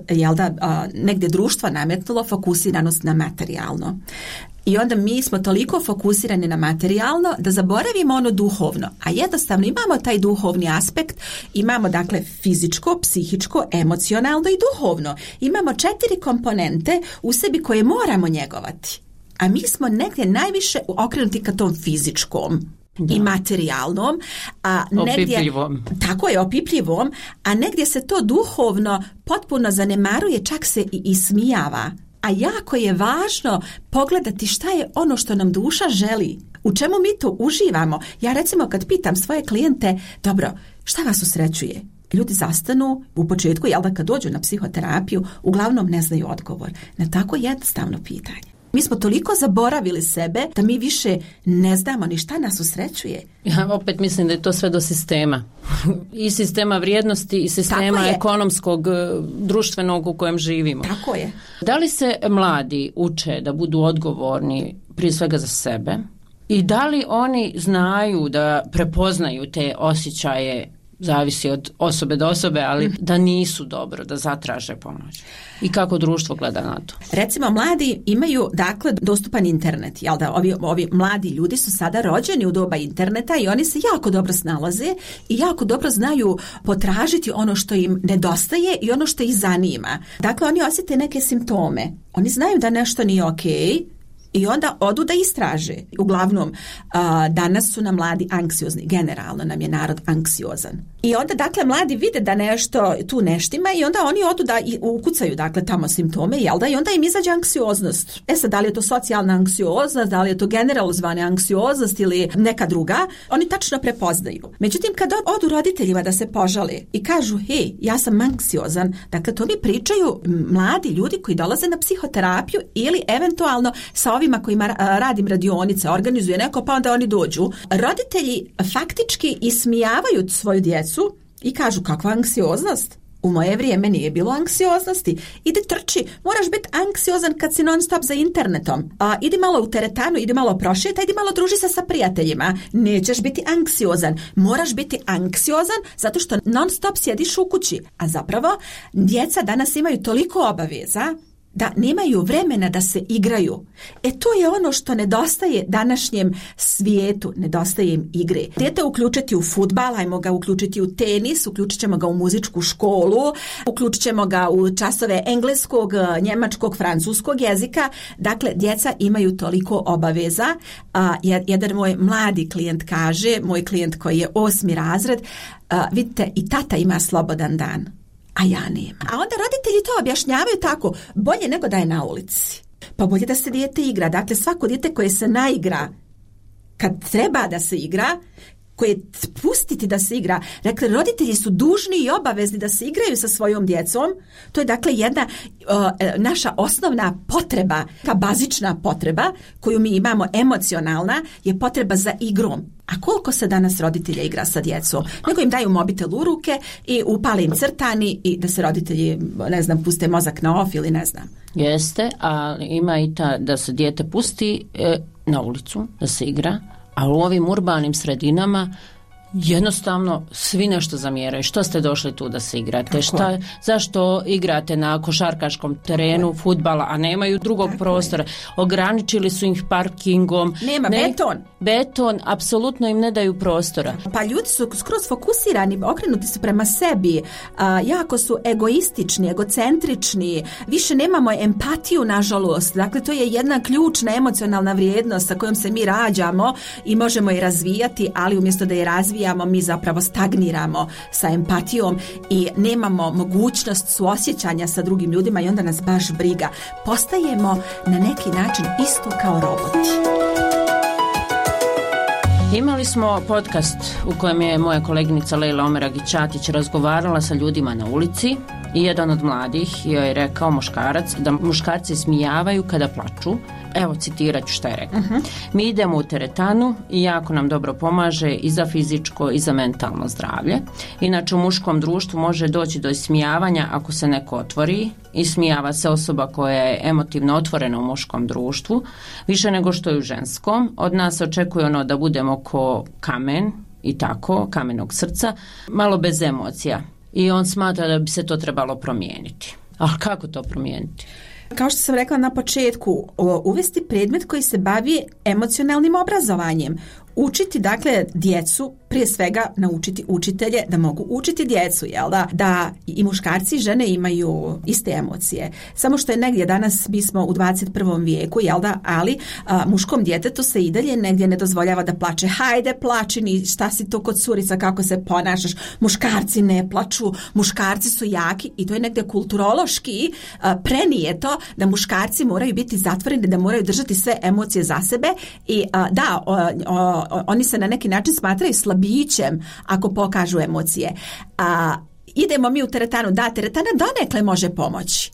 negdje društvo nametnulo, fokusiranost na materijalno. I onda mi smo toliko fokusirani na materijalno da zaboravimo ono duhovno, a jednostavno imamo taj duhovni aspekt, imamo dakle fizičko, psihičko, emocionalno i duhovno. Imamo 4 komponente u sebi koje moramo njegovati, a mi smo negdje najviše okrenuti ka tom fizičkom. Da. I materijalnom, a negdje, tako je, opipljivom, a negdje se to duhovno potpuno zanemaruje, čak se i ismijava. A jako je važno pogledati šta je ono što nam duša želi, u čemu mi to uživamo. Ja recimo kad pitam svoje klijente, dobro, šta vas usrećuje? Ljudi zastanu u početku, jel da, kad dođu na psihoterapiju, uglavnom ne znaju odgovor na tako jednostavno pitanje. Mi smo toliko zaboravili sebe da mi više ne znamo ni šta nas usrećuje. Ja opet mislim da je to sve do sistema. I sistema vrijednosti i sistema ekonomskog, društvenog u kojem živimo. Tako je. Da li se mladi uče da budu odgovorni prije svega za sebe i da li oni znaju da prepoznaju te osjećaje, zavisi od osobe do osobe, ali da nisu dobro, da zatraže pomoć? I kako društvo gleda na to? Recimo, mladi imaju, dakle, dostupan internet. Jel da, ovi mladi ljudi su sada rođeni u doba interneta i oni se jako dobro snalaze i jako dobro znaju potražiti ono što im nedostaje i ono što ih zanima. Dakle, oni osjete neke simptome. Oni znaju da nešto nije okej, i onda odu da istraže. Uglavnom, danas su nam mladi anksiozni. Generalno nam je narod anksiozan. I onda, dakle, mladi vide da nešto tu neštima i onda oni odu da ukucaju, dakle, tamo simptome, jel da? I onda im izađe anksioznost. Sad, da li je to socijalna anksioznost, da li je to generalizovana anksioznost ili neka druga, oni tačno prepoznaju. Međutim, kad odu roditeljima da se požale i kažu, hej, ja sam anksiozan, dakle, to mi pričaju mladi ljudi koji dolaze na psihoterapiju ili eventualno sa ovima kojima radim radionice, organizuje neko, pa onda oni dođu. Roditelji faktički ismijavaju svoju djecu i kažu, kakva anksioznost? U moje vrijeme nije bilo anksioznosti. Idi trči, moraš biti anksiozan kad si non stop za internetom. Idi malo u teretanu, idi malo prošeta, idi malo druži se sa prijateljima. Nećeš biti anksiozan. Moraš biti anksiozan zato što non stop sjediš u kući. A zapravo, djeca danas imaju toliko obaveza da nemaju vremena da se igraju. To je ono što nedostaje današnjem svijetu, nedostaje im igre. Dijete uključiti u fudbal, ajmo ga uključiti u tenis, uključit ćemo ga u muzičku školu, uključit ćemo ga u časove engleskog, njemačkog, francuskog jezika. Dakle, djeca imaju toliko obaveza. Jedan moj mladi klijent kaže, moj klijent koji je 8. razred, vidite, i tata ima slobodan dan, a ja nemam. A onda roditelji to objašnjavaju tako, bolje nego da je na ulici. Pa bolje da se dijete igra. Dakle, svako dijete koje se naigra kad treba da se igra, koje pustiti da se igra. Dakle, roditelji su dužni i obavezni da se igraju sa svojom djecom. To je, dakle, jedna naša osnovna potreba, ta bazična potreba koju mi imamo, emocionalna, je potreba za igrom. A koliko se danas roditelja igra sa djecom? Nego im daju mobitel u ruke i upale im crtani i da se roditelji, ne znam, puste mozak na off ili ne znam. Jeste, ali ima i ta da se dijete pusti na ulicu, da se igra, ali u ovim urbanim sredinama jednostavno svi nešto zamjeraju. Što ste došli tu da se igrate? Zašto igrate na košarkaškom terenu fudbala, a nemaju drugog prostora? Ograničili su ih parkingom. Nema beton, apsolutno im ne daju prostora. Pa ljudi su skroz fokusirani, okrenuti su prema sebi, jako su egoistični, egocentrični, više nemamo empatiju, nažalost. Dakle, to je jedna ključna emocionalna vrijednost sa kojom se mi rađamo i možemo je razvijati, ali umjesto da je razvijamo, mi zapravo stagniramo sa empatijom i nemamo mogućnost suosjećanja sa drugim ljudima i onda nas baš briga. Postajemo na neki način isto kao roboti. Imali smo podcast u kojem je moja koleginica Lejla Omeragić-Ćatić razgovarala sa ljudima na ulici i jedan od mladih joj je rekao, muškarac, da muškarci smijavaju kada plaču. Evo, citirat ću šta je rekao. Mi idemo u teretanu i jako nam dobro pomaže i za fizičko i za mentalno zdravlje. Inače, u muškom društvu može doći do ismijavanja ako se neko otvori. Ismijava se osoba koja je emotivno otvorena u muškom društvu, više nego što je u ženskom. Od nas očekuje ono da budemo ko kamen i tako, kamenog srca, malo bez emocija. I on smatra da bi se to trebalo promijeniti. A kako to promijeniti? Kao što sam rekla na početku, uvesti predmet koji se bavi emocionalnim obrazovanjem. Učiti, dakle, djecu, prije svega naučiti učitelje da mogu učiti djecu, jel da i muškarci i žene imaju iste emocije. Samo što je negdje danas, mi smo u 21. vijeku, jel da, ali muškom djetetu se i dalje negdje ne dozvoljava da plače. Hajde, plači, ni šta si to kod curica, kako se ponašaš. Muškarci ne plaču, muškarci su jaki i to je negdje kulturološki prenijeto da muškarci moraju biti zatvoreni, da moraju držati sve emocije za sebe i oni se na neki način smatraju slabićem ako pokažu emocije. Idemo mi u teretanu, da, teretana donekle može pomoći.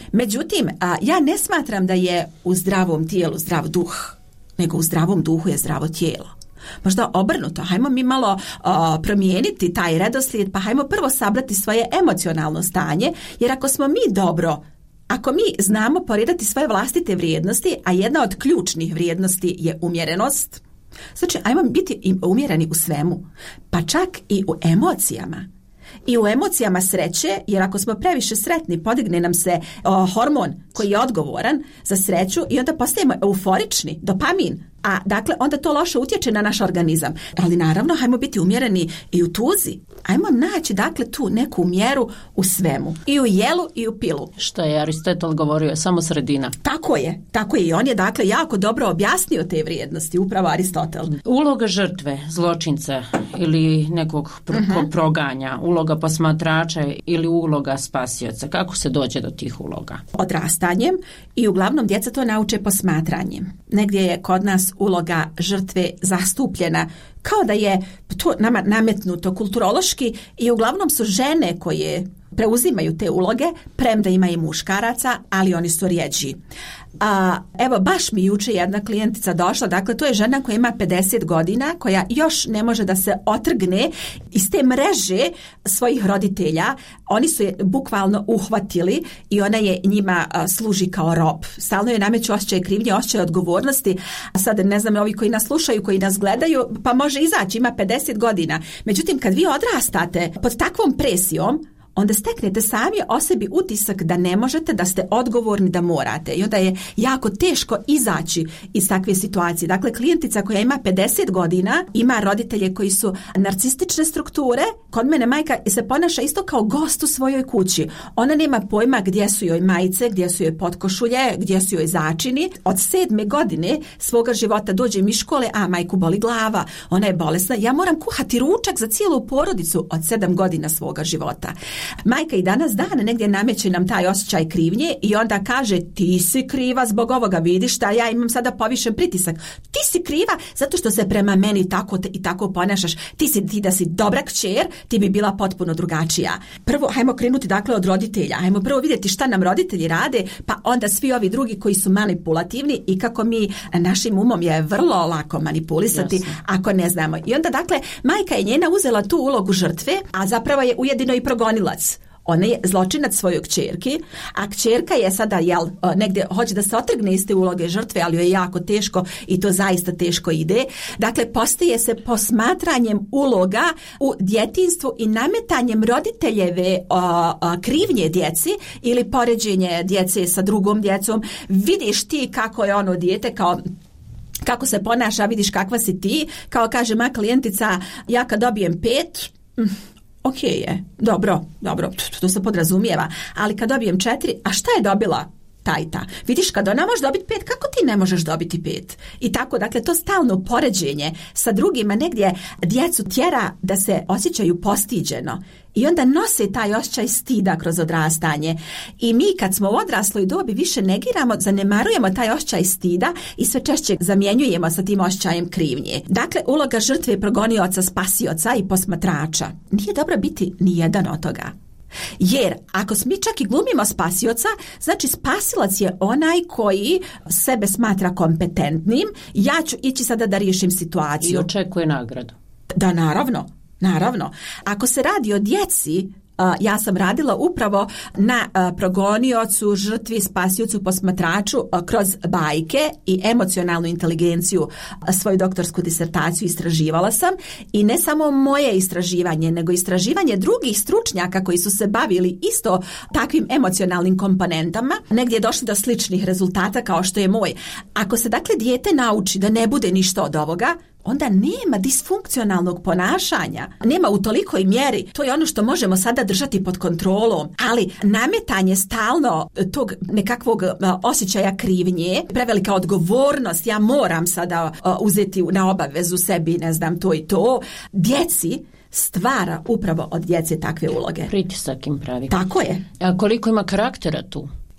Međutim, ja ne smatram da je u zdravom tijelu zdrav duh, nego u zdravom duhu je zdravo tijelo. Možda obrnuto, hajmo mi malo promijeniti taj redoslijed, pa hajmo prvo sabrati svoje emocionalno stanje, jer ako smo mi dobro, ako mi znamo parirati svoje vlastite vrijednosti, a jedna od ključnih vrijednosti je umjerenost, znači ajmo biti umjereni u svemu, pa čak i u emocijama. I u emocijama sreće, jer ako smo previše sretni, podigne nam se hormon koji je odgovoran za sreću i onda postajemo euforični, dopamin. A dakle, onda to loše utječe na naš organizam. Ali naravno, hajmo biti umjereni i u tuzi. Ajmo naći, dakle, tu neku mjeru u svemu. I u jelu i u pilu. Što je Aristotel govorio, samo sredina. Tako je. I on je, dakle, jako dobro objasnio te vrijednosti, upravo Aristotel. Uloga žrtve, zločinca ili nekog proganja, uloga posmatrača ili uloga spasioca. Kako se dođe do tih uloga? Odrastanjem i uglavnom djeca to nauče posmatranjem. Negdje je kod nas uloga žrtve zastupljena kao da je to nama nametnuto kulturološki i uglavnom su žene koje preuzimaju te uloge, premda ima i muškaraca, ali oni su rjeđi. Evo, baš mi juče jedna klijentica došla, dakle to je žena koja ima 50 godina, koja još ne može da se otrgne iz te mreže svojih roditelja. Oni su je bukvalno uhvatili i ona je njima služi kao rob. Stalno je nameću osjećaj krivnje, osjećaj odgovornosti. A sad ne znam, ovi koji nas slušaju, koji nas gledaju, pa može izaći, ima 50 godina. Međutim, kad vi odrastate pod takvom presijom, onda steknete sami o sebi utisak da ne možete, da ste odgovorni, da morate. I onda je jako teško izaći iz takve situacije. Dakle, klijentica koja ima 50 godina, ima roditelje koji su narcistične strukture. Kod mene majka se ponaša isto kao gost u svojoj kući. Ona nema pojma gdje su joj majice, gdje su joj potkošulje, gdje su joj začini. Od 7. godine svoga života dođe mi škole, a majku boli glava, ona je bolesna. Ja moram kuhati ručak za cijelu porodicu od 7 godina svoga života. Majka i danas dana negdje nameće nam taj osjećaj krivnje i onda kaže ti si kriva zbog ovoga, vidiš šta ja imam sada povišen pritisak. Ti si kriva zato što se prema meni tako i tako ponašaš. Ti da si dobra kćer, ti bi bila potpuno drugačija. Prvo, hajmo krenuti dakle od roditelja. Hajmo prvo vidjeti šta nam roditelji rade, pa onda svi ovi drugi koji su manipulativni i kako mi našim umom je vrlo lako manipulisati ako ne znamo. I onda dakle, majka je njena uzela tu ulogu žrtve, a zapravo je ujedino i progonilac. Ona je zločinac svojoj kćerki, a kćerka je sada negdje hoće da se otrgne iz te uloge žrtve, ali joj je jako teško i to zaista teško ide. Dakle, postaje se posmatranjem uloga u djetinjstvu i nametanjem roditeljeve krivnje djeci ili poređenje djece sa drugom djecom. Vidiš ti kako je ono dijete, kako se ponaša, vidiš kakva si ti. Kao kaže moja klijentica, ja kad dobijem 5... Ok je, dobro, to se podrazumijeva, ali kad dobijem 4, a šta je dobila ta i ta? Vidiš, kad ona može dobiti 5, kako ti ne možeš dobiti 5? I tako, dakle, to stalno poređenje sa drugima negdje djecu tjera da se osjećaju postiđeno. I onda nose taj osjećaj stida kroz odrastanje. I mi kad smo u odrasloj dobi više negiramo, zanemarujemo taj osjećaj stida i sve češće zamjenjujemo sa tim osjećajem krivnje. Dakle, uloga žrtve, progonioca, spasioca i posmatrača. Nije dobro biti ni jedan od toga. Jer ako mi čak i glumimo spasioca, znači spasilac je onaj koji sebe smatra kompetentnim, ja ću ići sada da riješim situaciju. I očekuje nagradu. Da, naravno. Ako se radi o djeci, ja sam radila upravo na progoniocu, žrtvi, spasiocu, posmatraču kroz bajke i emocionalnu inteligenciju. Svoju doktorsku disertaciju istraživala sam i ne samo moje istraživanje, nego istraživanje drugih stručnjaka koji su se bavili isto takvim emocionalnim komponentama. Negdje je došlo do sličnih rezultata kao što je moj. Ako se dakle dijete nauči da ne bude ništa od ovoga, onda nema disfunkcionalnog ponašanja. Nema u tolikoj mjeri. To je ono što možemo sada držati pod kontrolom. Ali nametanje stalno tog nekakvog osjećaja krivnje, prevelika odgovornost, ja moram sada uzeti na obavezu sebi, ne znam, to i to, djeci stvara upravo od djece takve uloge. Pritisak im pravi. Tako je. A koliko ima karaktera tu?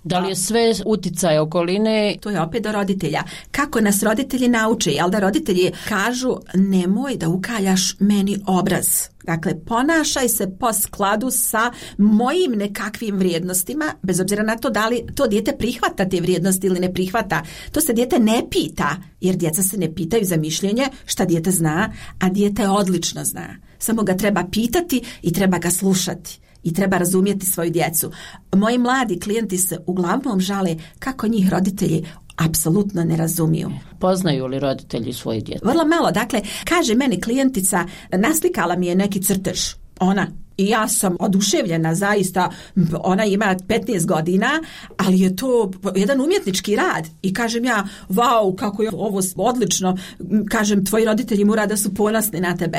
Da li je sve uticaj okoline? To je opet do roditelja. Kako nas roditelji nauče, jel da roditelji kažu nemoj da ukaljaš meni obraz. Dakle, ponašaj se po skladu sa mojim nekakvim vrijednostima, bez obzira na to da li to dijete prihvata te vrijednosti ili ne prihvata. To se dijete ne pita, jer djeca se ne pitaju za mišljenje šta dijete zna, a dijete odlično zna. Samo ga treba pitati i treba ga slušati. I treba razumjeti svoju djecu. Moji mladi klijenti se uglavnom žale kako njih roditelji apsolutno ne razumiju. Poznaju li roditelji svoje djece? Vrlo malo. Dakle, kaže meni klijentica, naslikala mi je neki crtež. Ona. I ja sam oduševljena, zaista. Ona ima 15 godina, ali je to jedan umjetnički rad. I kažem ja, vau, kako je ovo odlično. Kažem, tvoji roditelji mora da su ponosni na tebe.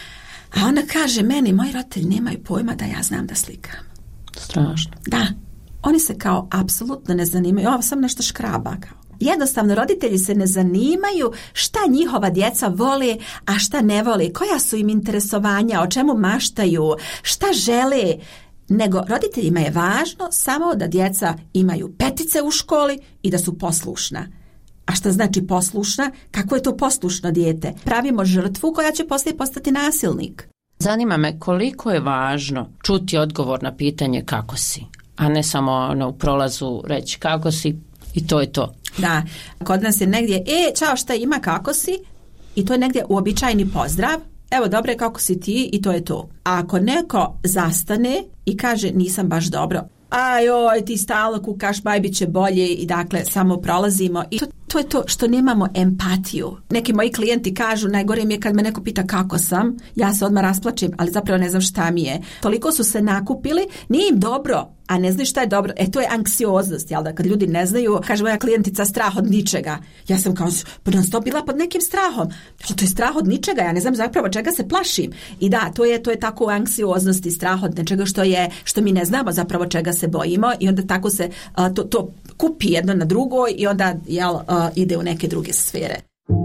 A ona kaže meni, moji roditelji nemaju pojma da ja znam da slikam. Strašno. Da, oni se kao apsolutno ne zanimaju. Ovo sam nešto škraba kao. Jednostavno, roditelji se ne zanimaju šta njihova djeca vole, a šta ne vole, koja su im interesovanja, o čemu maštaju, šta žele. Nego roditeljima je važno samo da djeca imaju petice u školi i da su poslušna. A šta znači poslušna? Kako je to poslušno dijete? Pravimo žrtvu koja će poslije postati nasilnik. Zanima me koliko je važno čuti odgovor na pitanje kako si, a ne samo u prolazu reći kako si i to je to. Da, kod nas je negdje, čao, šta ima, kako si? I to je negdje uobičajeni pozdrav. Evo, dobro je, kako si ti? I to je to. A ako neko zastane i kaže nisam baš dobro, ajoj, ti stalno kukaš, bit će bolje, i dakle samo prolazimo. I to je to što nemamo empatiju. Neki moji klijenti kažu, najgore mi je kad me neko pita kako sam, ja se odmah rasplačem, ali zapravo ne znam šta mi je. Toliko su se nakupili, nije im dobro, a ne znaju šta je dobro. To je anksioznost, jel da? Kad ljudi ne znaju, kaže moja klijentica, strah od ničega. Ja sam kao non stop bila pod nekim strahom. To je strah od ničega, ja ne znam zapravo čega se plašim. I da, to je tako u anksioznosti, strah od nečega što mi ne znamo zapravo čega se bojimo, i onda tako se to kupi jedno na drugo i onda ide u neke druge sfere.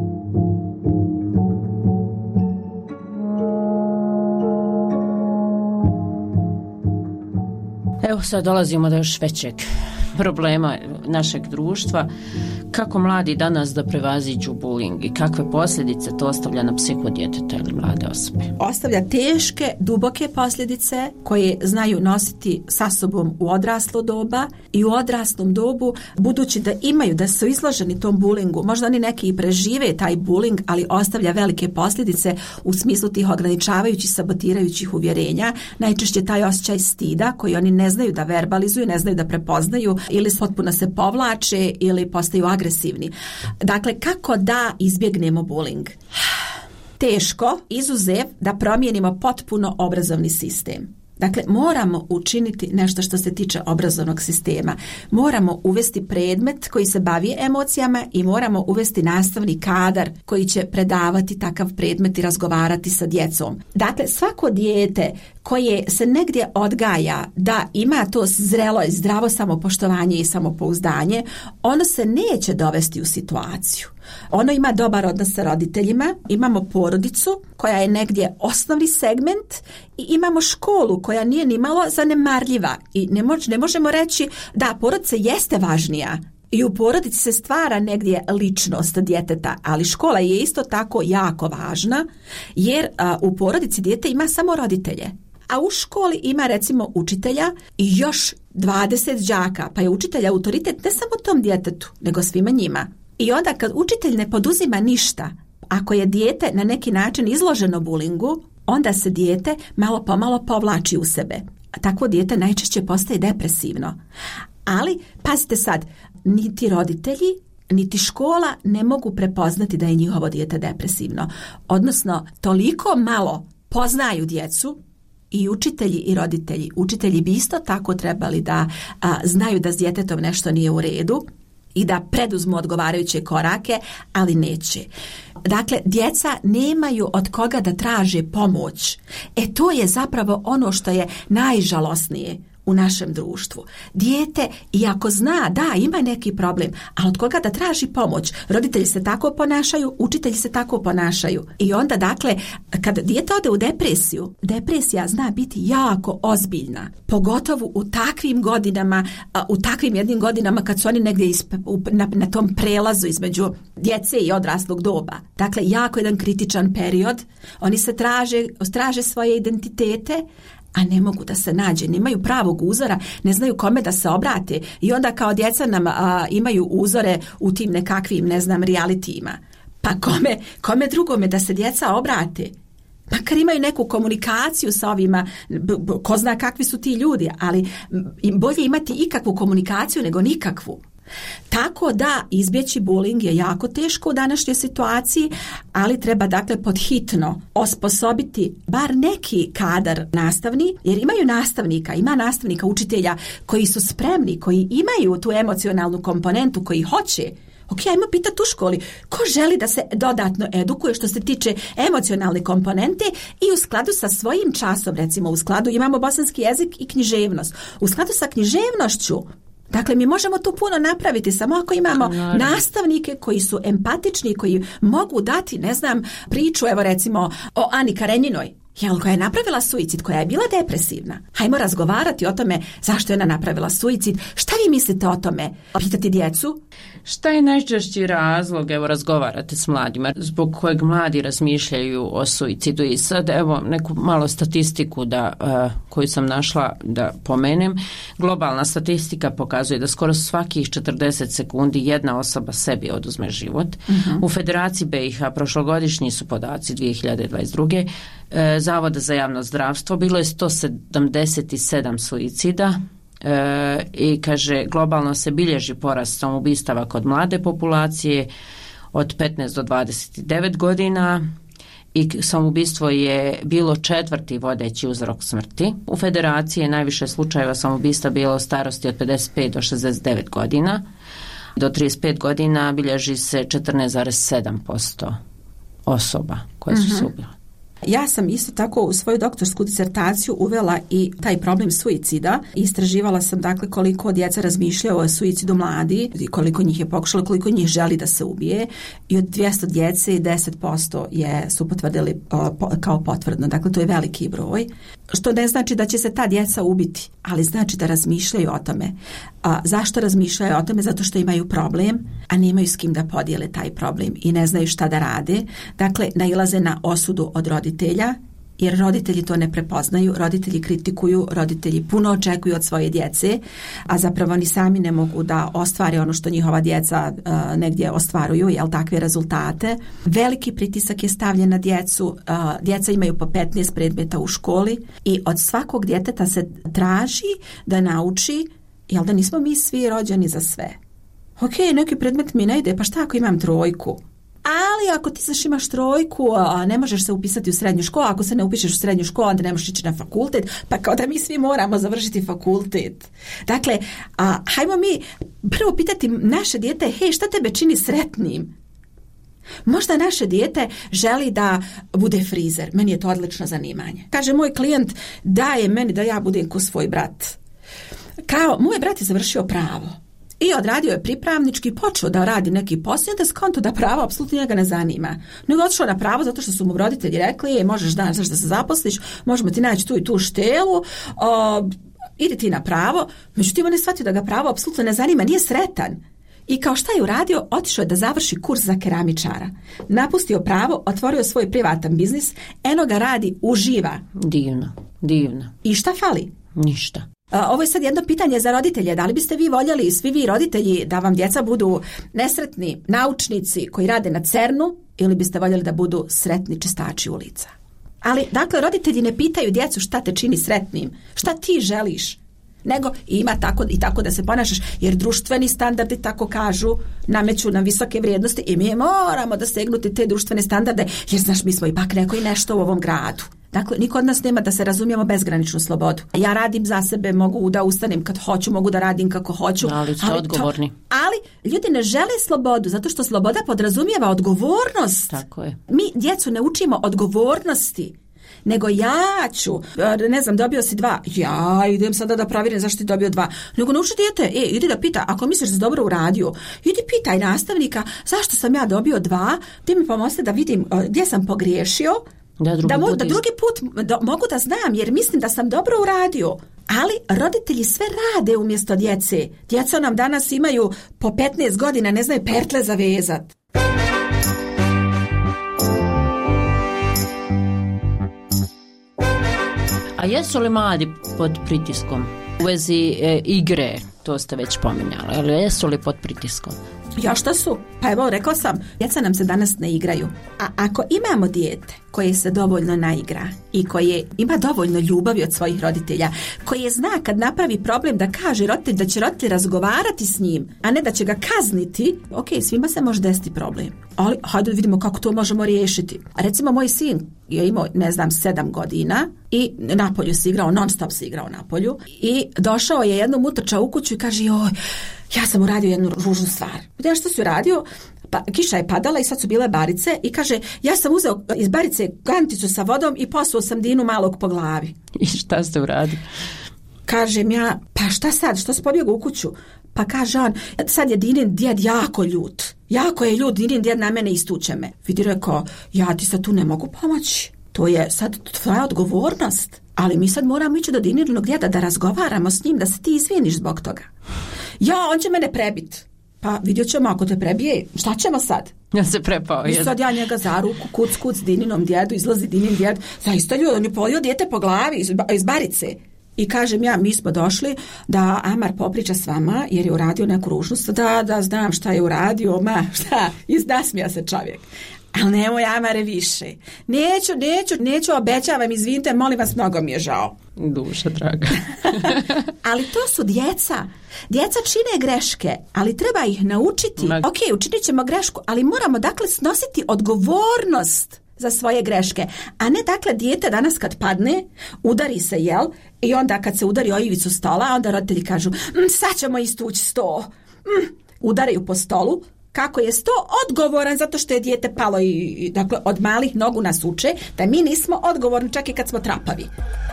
Evo sad dolazimo do još većeg problema našeg društva. Kako mladi danas da prevaziđu bullying i kakve posljedice to ostavlja na psihu djeteta ili mlade osobe? Ostavlja teške, duboke posljedice koje znaju nositi sa sobom u odraslo doba i u odraslom dobu, budući da su izloženi tom bullyingu. Možda oni neki i prežive taj bullying, ali ostavlja velike posljedice u smislu tih ograničavajućih, sabotirajućih uvjerenja. Najčešće taj osjećaj stida koji oni ne znaju da verbalizuju, ne znaju da prepoznaju, ili potpuno se povlače ili postaju agresivni. Dakle, kako da izbjegnemo bullying? Teško, izuzev da promijenimo potpuno obrazovni sistem. Dakle, moramo učiniti nešto što se tiče obrazovnog sistema. Moramo uvesti predmet koji se bavi emocijama i moramo uvesti nastavni kadar koji će predavati takav predmet i razgovarati sa djecom. Dakle, svako dijete koje se negdje odgaja da ima to zrelo i zdravo samopoštovanje i samopouzdanje, ono se neće dovesti u situaciju. Ono ima dobar odnos sa roditeljima, imamo porodicu koja je negdje osnovni segment i imamo školu koja nije nimalo zanemarljiva. I ne možemo reći da porodica jeste važnija. I u porodici se stvara negdje ličnost djeteta, ali škola je isto tako jako važna, jer u porodici dijete ima samo roditelje. A u školi ima recimo učitelja i još 20 đaka, pa je učitelj autoritet ne samo tom djetetu, nego svima njima. I onda kad učitelj ne poduzima ništa, ako je dijete na neki način izloženo bulingu, onda se dijete malo pomalo povlači u sebe. Takvo dijete najčešće postaje depresivno. Ali, pazite sad, niti roditelji, niti škola ne mogu prepoznati da je njihovo dijete depresivno. Odnosno, toliko malo poznaju djecu, i učitelji i roditelji. Učitelji bi isto tako trebali da znaju da s djetetom nešto nije u redu i da preduzmu odgovarajuće korake, ali neće. Dakle, djeca nemaju od koga da traže pomoć. To je zapravo ono što je najžalosnije u našem društvu. Dijete, iako zna da ima neki problem, ali od koga da traži pomoć? Roditelji se tako ponašaju, učitelji se tako ponašaju. I onda, dakle, kad dijete ode u depresiju, depresija zna biti jako ozbiljna. Pogotovo u takvim godinama, u takvim jednim godinama kad su oni negdje na tom prelazu između djece i odraslog doba. Dakle, jako jedan kritičan period. Oni se traže svoje identitete, a ne mogu da se nađe, nemaju pravog uzora, ne znaju kome da se obrate i onda kao djeca nam imaju uzore u tim nekakvim, ne znam, realitijima. Pa kome drugome da se djeca obrate? Makar imaju neku komunikaciju sa ovima, ko zna kakvi su ti ljudi, ali bolje imati ikakvu komunikaciju nego nikakvu. Tako da izbjeći bullying je jako teško u današnjoj situaciji, ali treba dakle podhitno osposobiti bar neki kadar nastavni, jer ima nastavnika, učitelja koji su spremni, koji imaju tu emocionalnu komponentu, koji hoće. Ok, ajmo pitati u školi ko želi da se dodatno edukuje što se tiče emocionalne komponente i u skladu sa svojim časom, recimo u skladu imamo bosanski jezik i književnost. U skladu sa književnošću, dakle, mi možemo tu puno napraviti samo ako imamo nastavnike koji su empatični, koji mogu dati, ne znam, priču, evo recimo o Ani Karenjinoj, koja je napravila suicid, koja je bila depresivna. Hajmo razgovarati o tome zašto je ona napravila suicid. Šta vi mislite o tome? Pitati djecu? Šta je najčešći razlog, evo razgovarate s mladima, zbog kojeg mladi razmišljaju o suicidu? I sad evo neku malo statistiku koju sam našla da pomenem. Globalna statistika pokazuje da skoro svakih 40 sekundi jedna osoba sebi oduzme život. U Federaciji BiH prošlogodišnji su podaci 2022. Zavoda za javno zdravstvo bilo je 177 suicida i kaže globalno se bilježi porast samoubistava kod mlade populacije od 15 do 29 godina i samoubistvo je bilo 4. vodeći uzrok smrti. U Federaciji je najviše slučajeva samoubistva bilo u starosti od 55 do 69 godina. Do 35 godina bilježi se 14,7% osoba koje su se ubile. Ja sam isto tako u svoju doktorsku disertaciju uvela i taj problem suicida. Istraživala sam dakle koliko djeca razmišljaju o suicidu mladi, koliko njih je pokušalo, koliko njih želi da se ubije i od 200 djece 10% su potvrdili kao potvrdno. Dakle, to je veliki broj. Što ne znači da će se ta djeca ubiti, ali znači da razmišljaju o tome. Zašto razmišljaju o tome? Zato što imaju problem, a nemaju s kim da podijele taj problem i ne znaju šta da rade. Dakle, nailaze na osudu od roditelja, jer roditelji to ne prepoznaju, roditelji kritikuju, roditelji puno očekuju od svoje djece, a zapravo ni sami ne mogu da ostvare ono što njihova djeca negdje ostvaruju, takve rezultate. Veliki pritisak je stavljen na djecu, djeca imaju po 15 predmeta u školi i od svakog djeteta se traži da nauči, da nismo mi svi rođeni za sve. Ok, neki predmet mi ne ide, pa šta ako imam 3? Ali ako ti znaš imaš 3, ne možeš se upisati u srednju školu, ako se ne upišeš u srednju školu, onda ne možeš ići na fakultet, pa kao da mi svi moramo završiti fakultet. Dakle, hajmo mi prvo pitati naše dijete, hej, šta tebe čini sretnim? Možda naše dijete želi da bude frizer, meni je to odlično zanimanje. Kaže moj klijent, daje meni da ja budem ko svoj brat. Kao, moj brat je završio pravo. I odradio je pripravnički, počeo da radi neki posao, da skonto da pravo apsolutno njega ne zanima. Nego otišao na pravo zato što su mu roditelji rekli, možeš danas da se zaposliš, možemo ti naći tu i tu štelu, idi ti na pravo. Međutim, on je shvatio da ga pravo apsolutno ne zanima, nije sretan. I kao šta je uradio? Otišao je da završi kurs za keramičara. Napustio pravo, otvorio svoj privatan biznis, eno ga radi, uživa. Divno. I šta fali? Ništa. Ovo je sad jedno pitanje za roditelje. Da li biste vi voljeli, svi vi roditelji, da vam djeca budu nesretni naučnici koji rade na CERN-u ili biste voljeli da budu sretni čistači ulica? Ali, dakle, roditelji ne pitaju djecu šta te čini sretnim, šta ti želiš, nego ima tako da se ponašaš, jer društveni standardi, tako kažu, nameću nam visoke vrijednosti i mi moramo da stegnuti te društvene standarde, jer znaš, mi smo ipak neko i nešto u ovom gradu. Dakle, niko od nas nema, da se razumijemo, bezgraničnu slobodu. Ja radim za sebe, mogu da ustanem kad hoću, mogu da radim kako hoću. Ali ste odgovorni. Ali ljudi ne žele slobodu, zato što sloboda podrazumijeva odgovornost. Tako je. Mi djecu ne učimo odgovornosti. nego ja ću, ne znam, dobio si 2, ja idem sada da provjerim zašto ti dobio 2, nego nauči dijete, idi da pita, ako misliš da si dobro uradio, idi pitaj nastavnika zašto sam ja dobio 2, ti mi pomozite da vidim gdje sam pogriješio, da drugi put mogu da znam, jer mislim da sam dobro uradio. Ali roditelji sve rade umjesto djece. Djeca nam danas imaju po 15 godina, ne znaju pertle zavezat. A jesu li mladi pod pritiskom? U vezi igre, to ste već pominjali, ali jesu li pod pritiskom? Ja šta su? Pa evo, rekla sam, djeca nam se danas ne igraju. A ako imamo dijete koje se dovoljno naigra i koje ima dovoljno ljubavi od svojih roditelja, koje zna kad napravi problem da kaže roditelj da će roditelj razgovarati s njim, a ne da će ga kazniti, ok, svima se može desiti problem. Ali hajde da vidimo kako to možemo riješiti. Recimo, moj sin je imao, 7 godina i napolju se igrao, non stop se igrao napolju i došao je jednom, utrčao u kuću i kaže, joj, ja sam uradio jednu ružnu stvar. Vidim što si uradio? Pa kiša je padala i sad su bile barice i kaže, ja sam uzeo iz barice kanticu sa vodom i posuo sam Dinu malog po glavi. I šta ste uradili? Kažem ja, pa šta sad, što si pobjegao u kuću? Pa kaže on, sad je Dinin djed jako ljut. Jako je ljut, Dinin djed na mene istuče me. Vidi, rekao, ja ti sad tu ne mogu pomoći. To je sad tvoja odgovornost. Ali mi sad moramo ići do Dininog djeda da razgovaramo s njim, da se ti izviniš zbog toga. Ja, on će mene prebit. Pa vidjet ćemo, ako te prebije, šta ćemo sad? Ja se prepao. I sad ja njega za ruku, kuc Dininom djedu, izlazi Dinin djed. Zaista ljudi, on je polio dijete po glavi iz barice. I kažem ja, mi smo došli da Amar popriča s vama jer je uradio neku ružnost, da znam šta je uradio, izdasmija se čovjek. Ali nemoj, Amare, više. Neću, obećavam, izvinite, molim vas, mnogo mi je žao. Duša draga. Ali to su djeca. Djeca čine greške, ali treba ih naučiti. Ok, učinit ćemo grešku, ali moramo dakle snositi odgovornost za svoje greške. A ne dakle dijete danas kad padne, udari se, jel? I onda kad se udari o ivicu stola, onda roditelji kažu, sad ćemo istući sto. Udaraju po stolu. Kako je sto odgovoran zato što je dijete palo i dakle od malih nogu nas uče da mi nismo odgovorni čak i kad smo trapavi.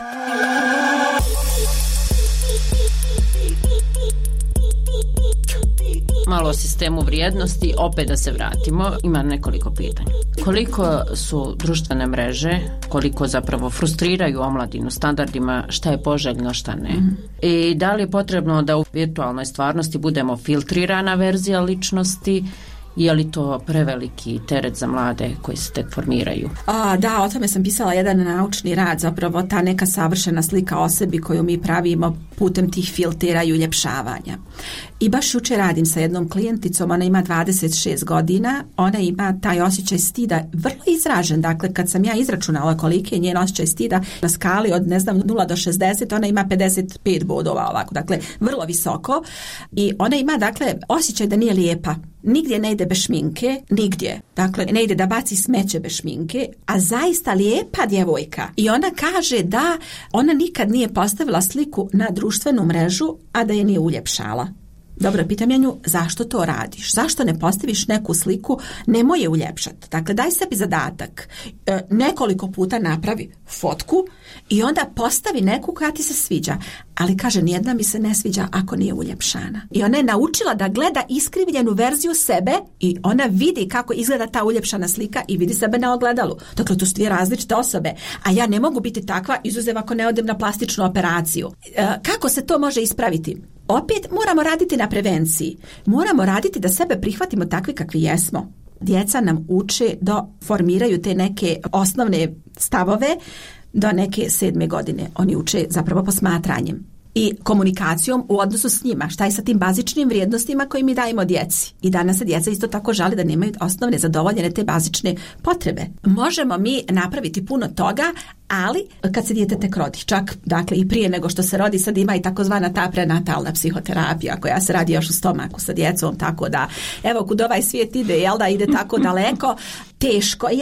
Malo o sistemu vrijednosti, opet da se vratimo, ima nekoliko pitanja. Koliko su društvene mreže, koliko zapravo frustriraju omladinu standardima, šta je poželjno, šta ne? I da li je potrebno da u virtualnoj stvarnosti budemo filtrirana verzija ličnosti, je li to preveliki teret za mlade koji se tek formiraju? Da, o tome sam pisala jedan naučni rad, zapravo ta neka savršena slika o sebi koju mi pravimo putem tih filtera i uljepšavanja. I baš jučer radim sa jednom klijenticom, ona ima 26 godina, ona ima taj osjećaj stida vrlo izražen, dakle kad sam ja izračunala koliki je njen osjećaj stida na skali od 0 do 60, ona ima 55 bodova ovako, dakle vrlo visoko i ona ima dakle osjećaj da nije lijepa. Nigdje ne ide bez šminke, nigdje. Dakle, ne ide da baci smeće bez šminke, a zaista lijepa djevojka. I ona kaže da ona nikad nije postavila sliku na društvenu mrežu, a da je nije uljepšala. Dobro, pitam ja nju, zašto to radiš? Zašto ne postaviš neku sliku, nemoj je uljepšati? Dakle, daj sebi zadatak. Nekoliko puta napravi fotku i onda postavi neku koja ti se sviđa. Ali kaže, nijedna mi se ne sviđa ako nije uljepšana. I ona je naučila da gleda iskrivljenu verziju sebe i ona vidi kako izgleda ta uljepšana slika i vidi sebe na ogledalu. Dakle, to su dvije različite osobe. A ja ne mogu biti takva, izuzev ako ne odem na plastičnu operaciju. Kako se to može ispraviti? Opet moramo raditi na prevenciji. Moramo raditi da sebe prihvatimo takvi kakvi jesmo. Djeca nam uče da formiraju te neke osnovne stavove do neke 7. godine. Oni uče zapravo posmatranjem i komunikacijom u odnosu s njima. Šta je sa tim bazičnim vrijednostima koje mi dajemo djeci? I danas se djeca isto tako žale da nemaju osnovne zadovoljene te bazične potrebe. Možemo mi napraviti puno toga, ali kad se dijete tek rodi, čak dakle i prije nego što se rodi, sad ima i takozvana ta prenatalna psihoterapija koja se radi još u stomaku sa djecom, tako da evo kud ovaj svijet ide, jel da ide tako daleko, teško je,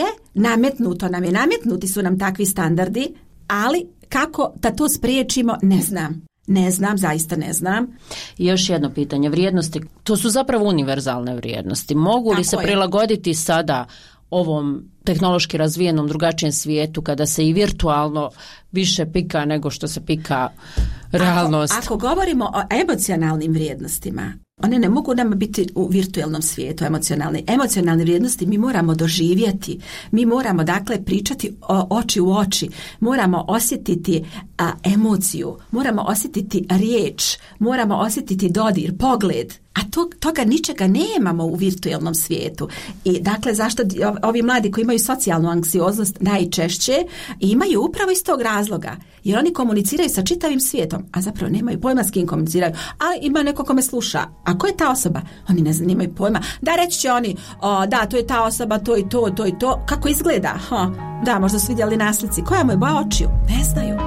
nametnuti su nam takvi standardi, ali kako da to spriječimo, ne znam. Zaista ne znam. I još jedno pitanje, vrijednosti, to su zapravo univerzalne vrijednosti. Mogu li se prilagoditi sada ovom tehnološki razvijenom drugačijem svijetu, kada se i virtualno više pika nego što se pika realnost. Ako govorimo o emocionalnim vrijednostima, one ne mogu nama biti u virtualnom svijetu emocionalne. Emocionalne vrijednosti mi moramo doživjeti. Mi moramo dakle pričati oči u oči. Moramo osjetiti emociju. Moramo osjetiti riječ. Moramo osjetiti dodir, pogled. A toga ničega nemamo u virtualnom svijetu. I dakle, zašto ovi mladi koji imaju socijalnu anksioznost najčešće imaju upravo iz tog razloga. Jer oni komuniciraju sa čitavim svijetom, a zapravo nemaju pojma s kim komuniciraju. A ima neko ko me sluša. A ko je ta osoba? Oni ne znaju, nemaju pojma. Da, reći će oni, da, to je ta osoba, to i to, to i to. Kako izgleda? Da, možda su vidjeli na slici. Koja mu je boja očiju? Ne znaju.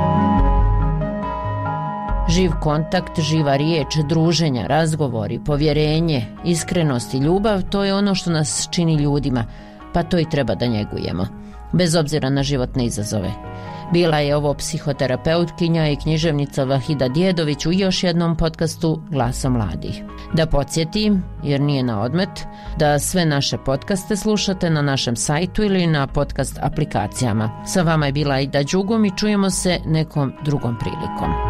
Živ kontakt, živa riječ, druženja, razgovori, povjerenje, iskrenost i ljubav, to je ono što nas čini ljudima, pa to i treba da njegujemo, bez obzira na životne izazove. Bila je ovo psihoterapeutkinja i književnica Vahida Djedović u još jednom podcastu Glasa mladih. Da podsjetim, jer nije na odmet, da sve naše podcaste slušate na našem sajtu ili na podcast aplikacijama. Sa vama je bila Aida Đugum i čujemo se nekom drugom prilikom.